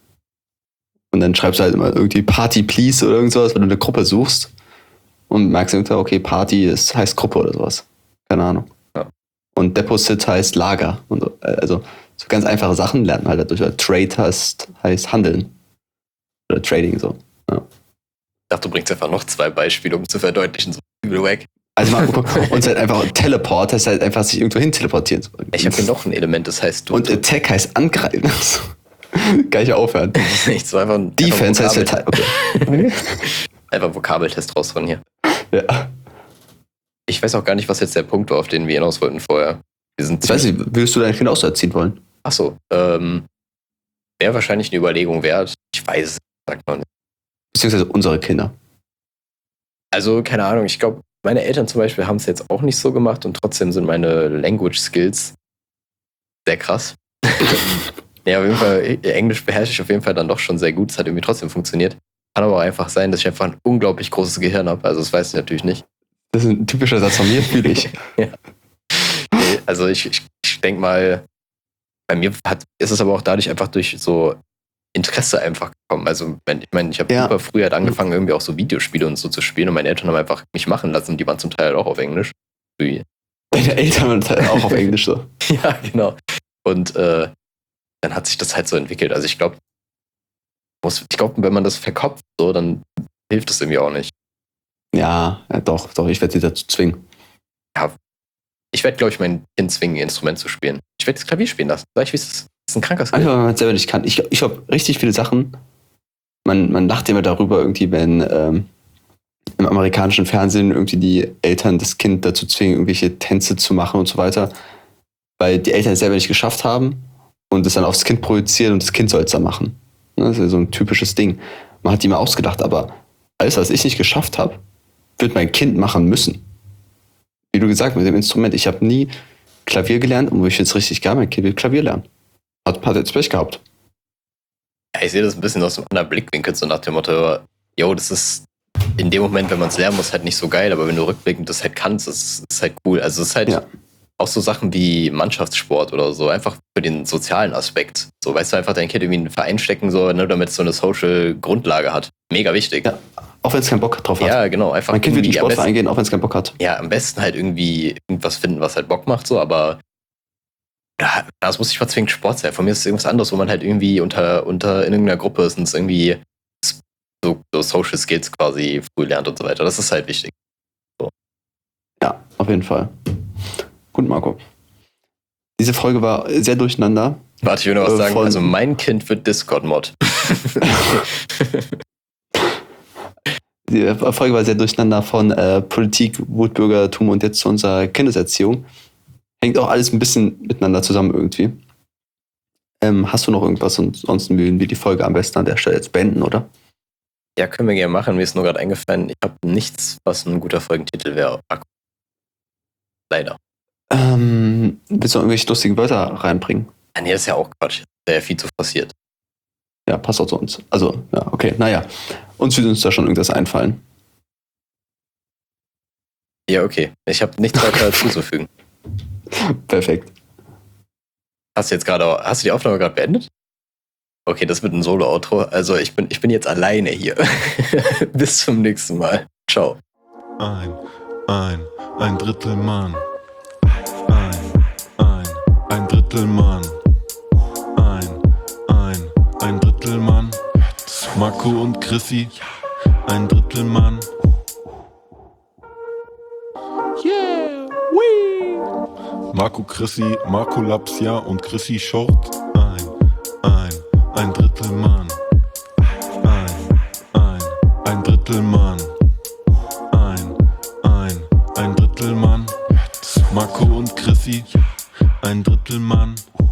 Und dann schreibst du halt immer irgendwie Party Please oder irgend sowas, wenn du eine Gruppe suchst und merkst irgendwie, okay, Party heißt Gruppe oder sowas. Keine Ahnung. Ja. Und Deposit heißt Lager. Und so. Also so ganz einfache Sachen lernt man halt dadurch. Weil Trade heißt Handeln. Oder Trading so. Ja. Ich dachte, du bringst einfach noch 2 Beispiele, um zu verdeutlichen, so übel weg. Also mal uns halt einfach Teleport heißt halt einfach sich irgendwo hin teleportieren. Ich habe hier noch ein Element, das heißt Und Attack heißt angreifen. Kann ich aufhören. Nicht so einfach ein Defense heißt okay. Einfach Vokabeltest raus von hier. Ja. Ich weiß auch gar nicht, was jetzt der Punkt war, auf den wir hinaus wollten vorher. Ich weiß nicht, würdest du dein Kind auch so erziehen wollen? Achso, wäre wahrscheinlich eine Überlegung wert. Ich weiß es, sagt man nicht. Beziehungsweise unsere Kinder. Also, keine Ahnung, ich glaube, meine Eltern zum Beispiel haben es jetzt auch nicht so gemacht und trotzdem sind meine Language Skills sehr krass. Ja, auf jeden Fall, Englisch beherrsche ich auf jeden Fall dann doch schon sehr gut. Es hat irgendwie trotzdem funktioniert. Kann aber auch einfach sein, dass ich einfach ein unglaublich großes Gehirn habe. Also, das weiß ich natürlich nicht. Das ist ein typischer Satz von mir, fühle ich. Ja. Nee, also, ich denke mal, bei mir ist es aber auch dadurch einfach durch so Interesse einfach gekommen. Also, ich meine, ich habe super früh halt angefangen, irgendwie auch so Videospiele und so zu spielen und meine Eltern haben einfach mich machen lassen und die waren zum Teil halt auch auf Englisch. Deine Eltern waren halt auch auf Englisch so. Ja, genau. Und dann hat sich das halt so entwickelt. Also ich glaube, wenn man das verkopft, so, dann hilft es irgendwie auch nicht. Ja, doch, ich werde sie dazu zwingen. Ja, ich werde, glaube ich, mein Kind zwingen, ein Instrument zu spielen. Ich werde das Klavier spielen lassen. Sag ich, wie ist das? Das ist ein kranker Skill. Einfach, wenn man es selber nicht kann. Ich glaube, richtig viele Sachen, man lacht immer darüber irgendwie, wenn im amerikanischen Fernsehen irgendwie die Eltern das Kind dazu zwingen, irgendwelche Tänze zu machen und so weiter. weil die Eltern es selber nicht geschafft haben und es dann aufs Kind projizieren und das Kind soll es dann machen. Das ist ja so ein typisches Ding. Man hat die mal ausgedacht, aber alles, was ich nicht geschafft habe, wird mein Kind machen müssen. Wie du gesagt, mit dem Instrument. Ich habe nie Klavier gelernt und wo ich jetzt richtig geil, mein Kind will Klavier lernen. Hat jetzt Pech gehabt. Ja, ich sehe das ein bisschen aus einem anderen Blickwinkel, so nach dem Motto, yo, das ist in dem Moment, wenn man es lernen muss, halt nicht so geil, aber wenn du rückblickend das halt kannst, das ist halt cool. Also es ist halt auch so Sachen wie Mannschaftssport oder so, einfach für den sozialen Aspekt. So, weißt du, einfach dein Kind irgendwie in einen Verein stecken, so, ne, damit es so eine Social-Grundlage hat. Mega wichtig. Ja, auch wenn es keinen Bock drauf hat. Ja, genau. Einfach mein Kind wird in den Sportverein gehen, auch wenn es keinen Bock hat. Ja, am besten halt irgendwie irgendwas finden, was halt Bock macht, so, aber ja, das muss nicht mal zwingend Sport sein. Von mir ist es irgendwas anderes, wo man halt irgendwie unter in irgendeiner Gruppe ist und es irgendwie so Social Skills quasi früh lernt und so weiter. Das ist halt wichtig. So. Ja, auf jeden Fall. Gut, Marco. Diese Folge war sehr durcheinander. Warte, ich will noch was sagen. Also mein Kind wird Discord-Mod. Die Folge war sehr durcheinander von Politik, Wutbürgertum und jetzt zu unserer Kindeserziehung. Hängt auch alles ein bisschen miteinander zusammen irgendwie. Hast du noch irgendwas? Und sonst würden wir die Folge am besten an der Stelle jetzt beenden, oder? Ja, können wir gerne machen. Mir ist nur gerade eingefallen, ich habe nichts, was ein guter Folgentitel wäre. Leider. Willst du irgendwelche lustigen Wörter reinbringen? Ah, nee, das ist ja auch Quatsch. Das wäre ja viel zu forciert. Ja, passt auch zu uns. Also, ja, okay, naja. Uns würde uns da schon irgendwas einfallen. Ja, okay. Ich habe nichts weiter hinzuzufügen. Perfekt. Hast du die Aufnahme gerade beendet? Okay, das wird ein Solo-Outro. Also ich bin jetzt alleine hier. Bis zum nächsten Mal. Ciao. Ein Drittel Mann. Ein Drittel Mann. Ein Drittel Mann. Marco und Chrissy. Ein Drittel Mann. Yeah, wee. Marco Lapsia und Chrissy Short. Ein Drittel Mann. Ein Drittel Mann. Ein Drittel Mann. Marco und Chrissy. Ein Drittel Mann.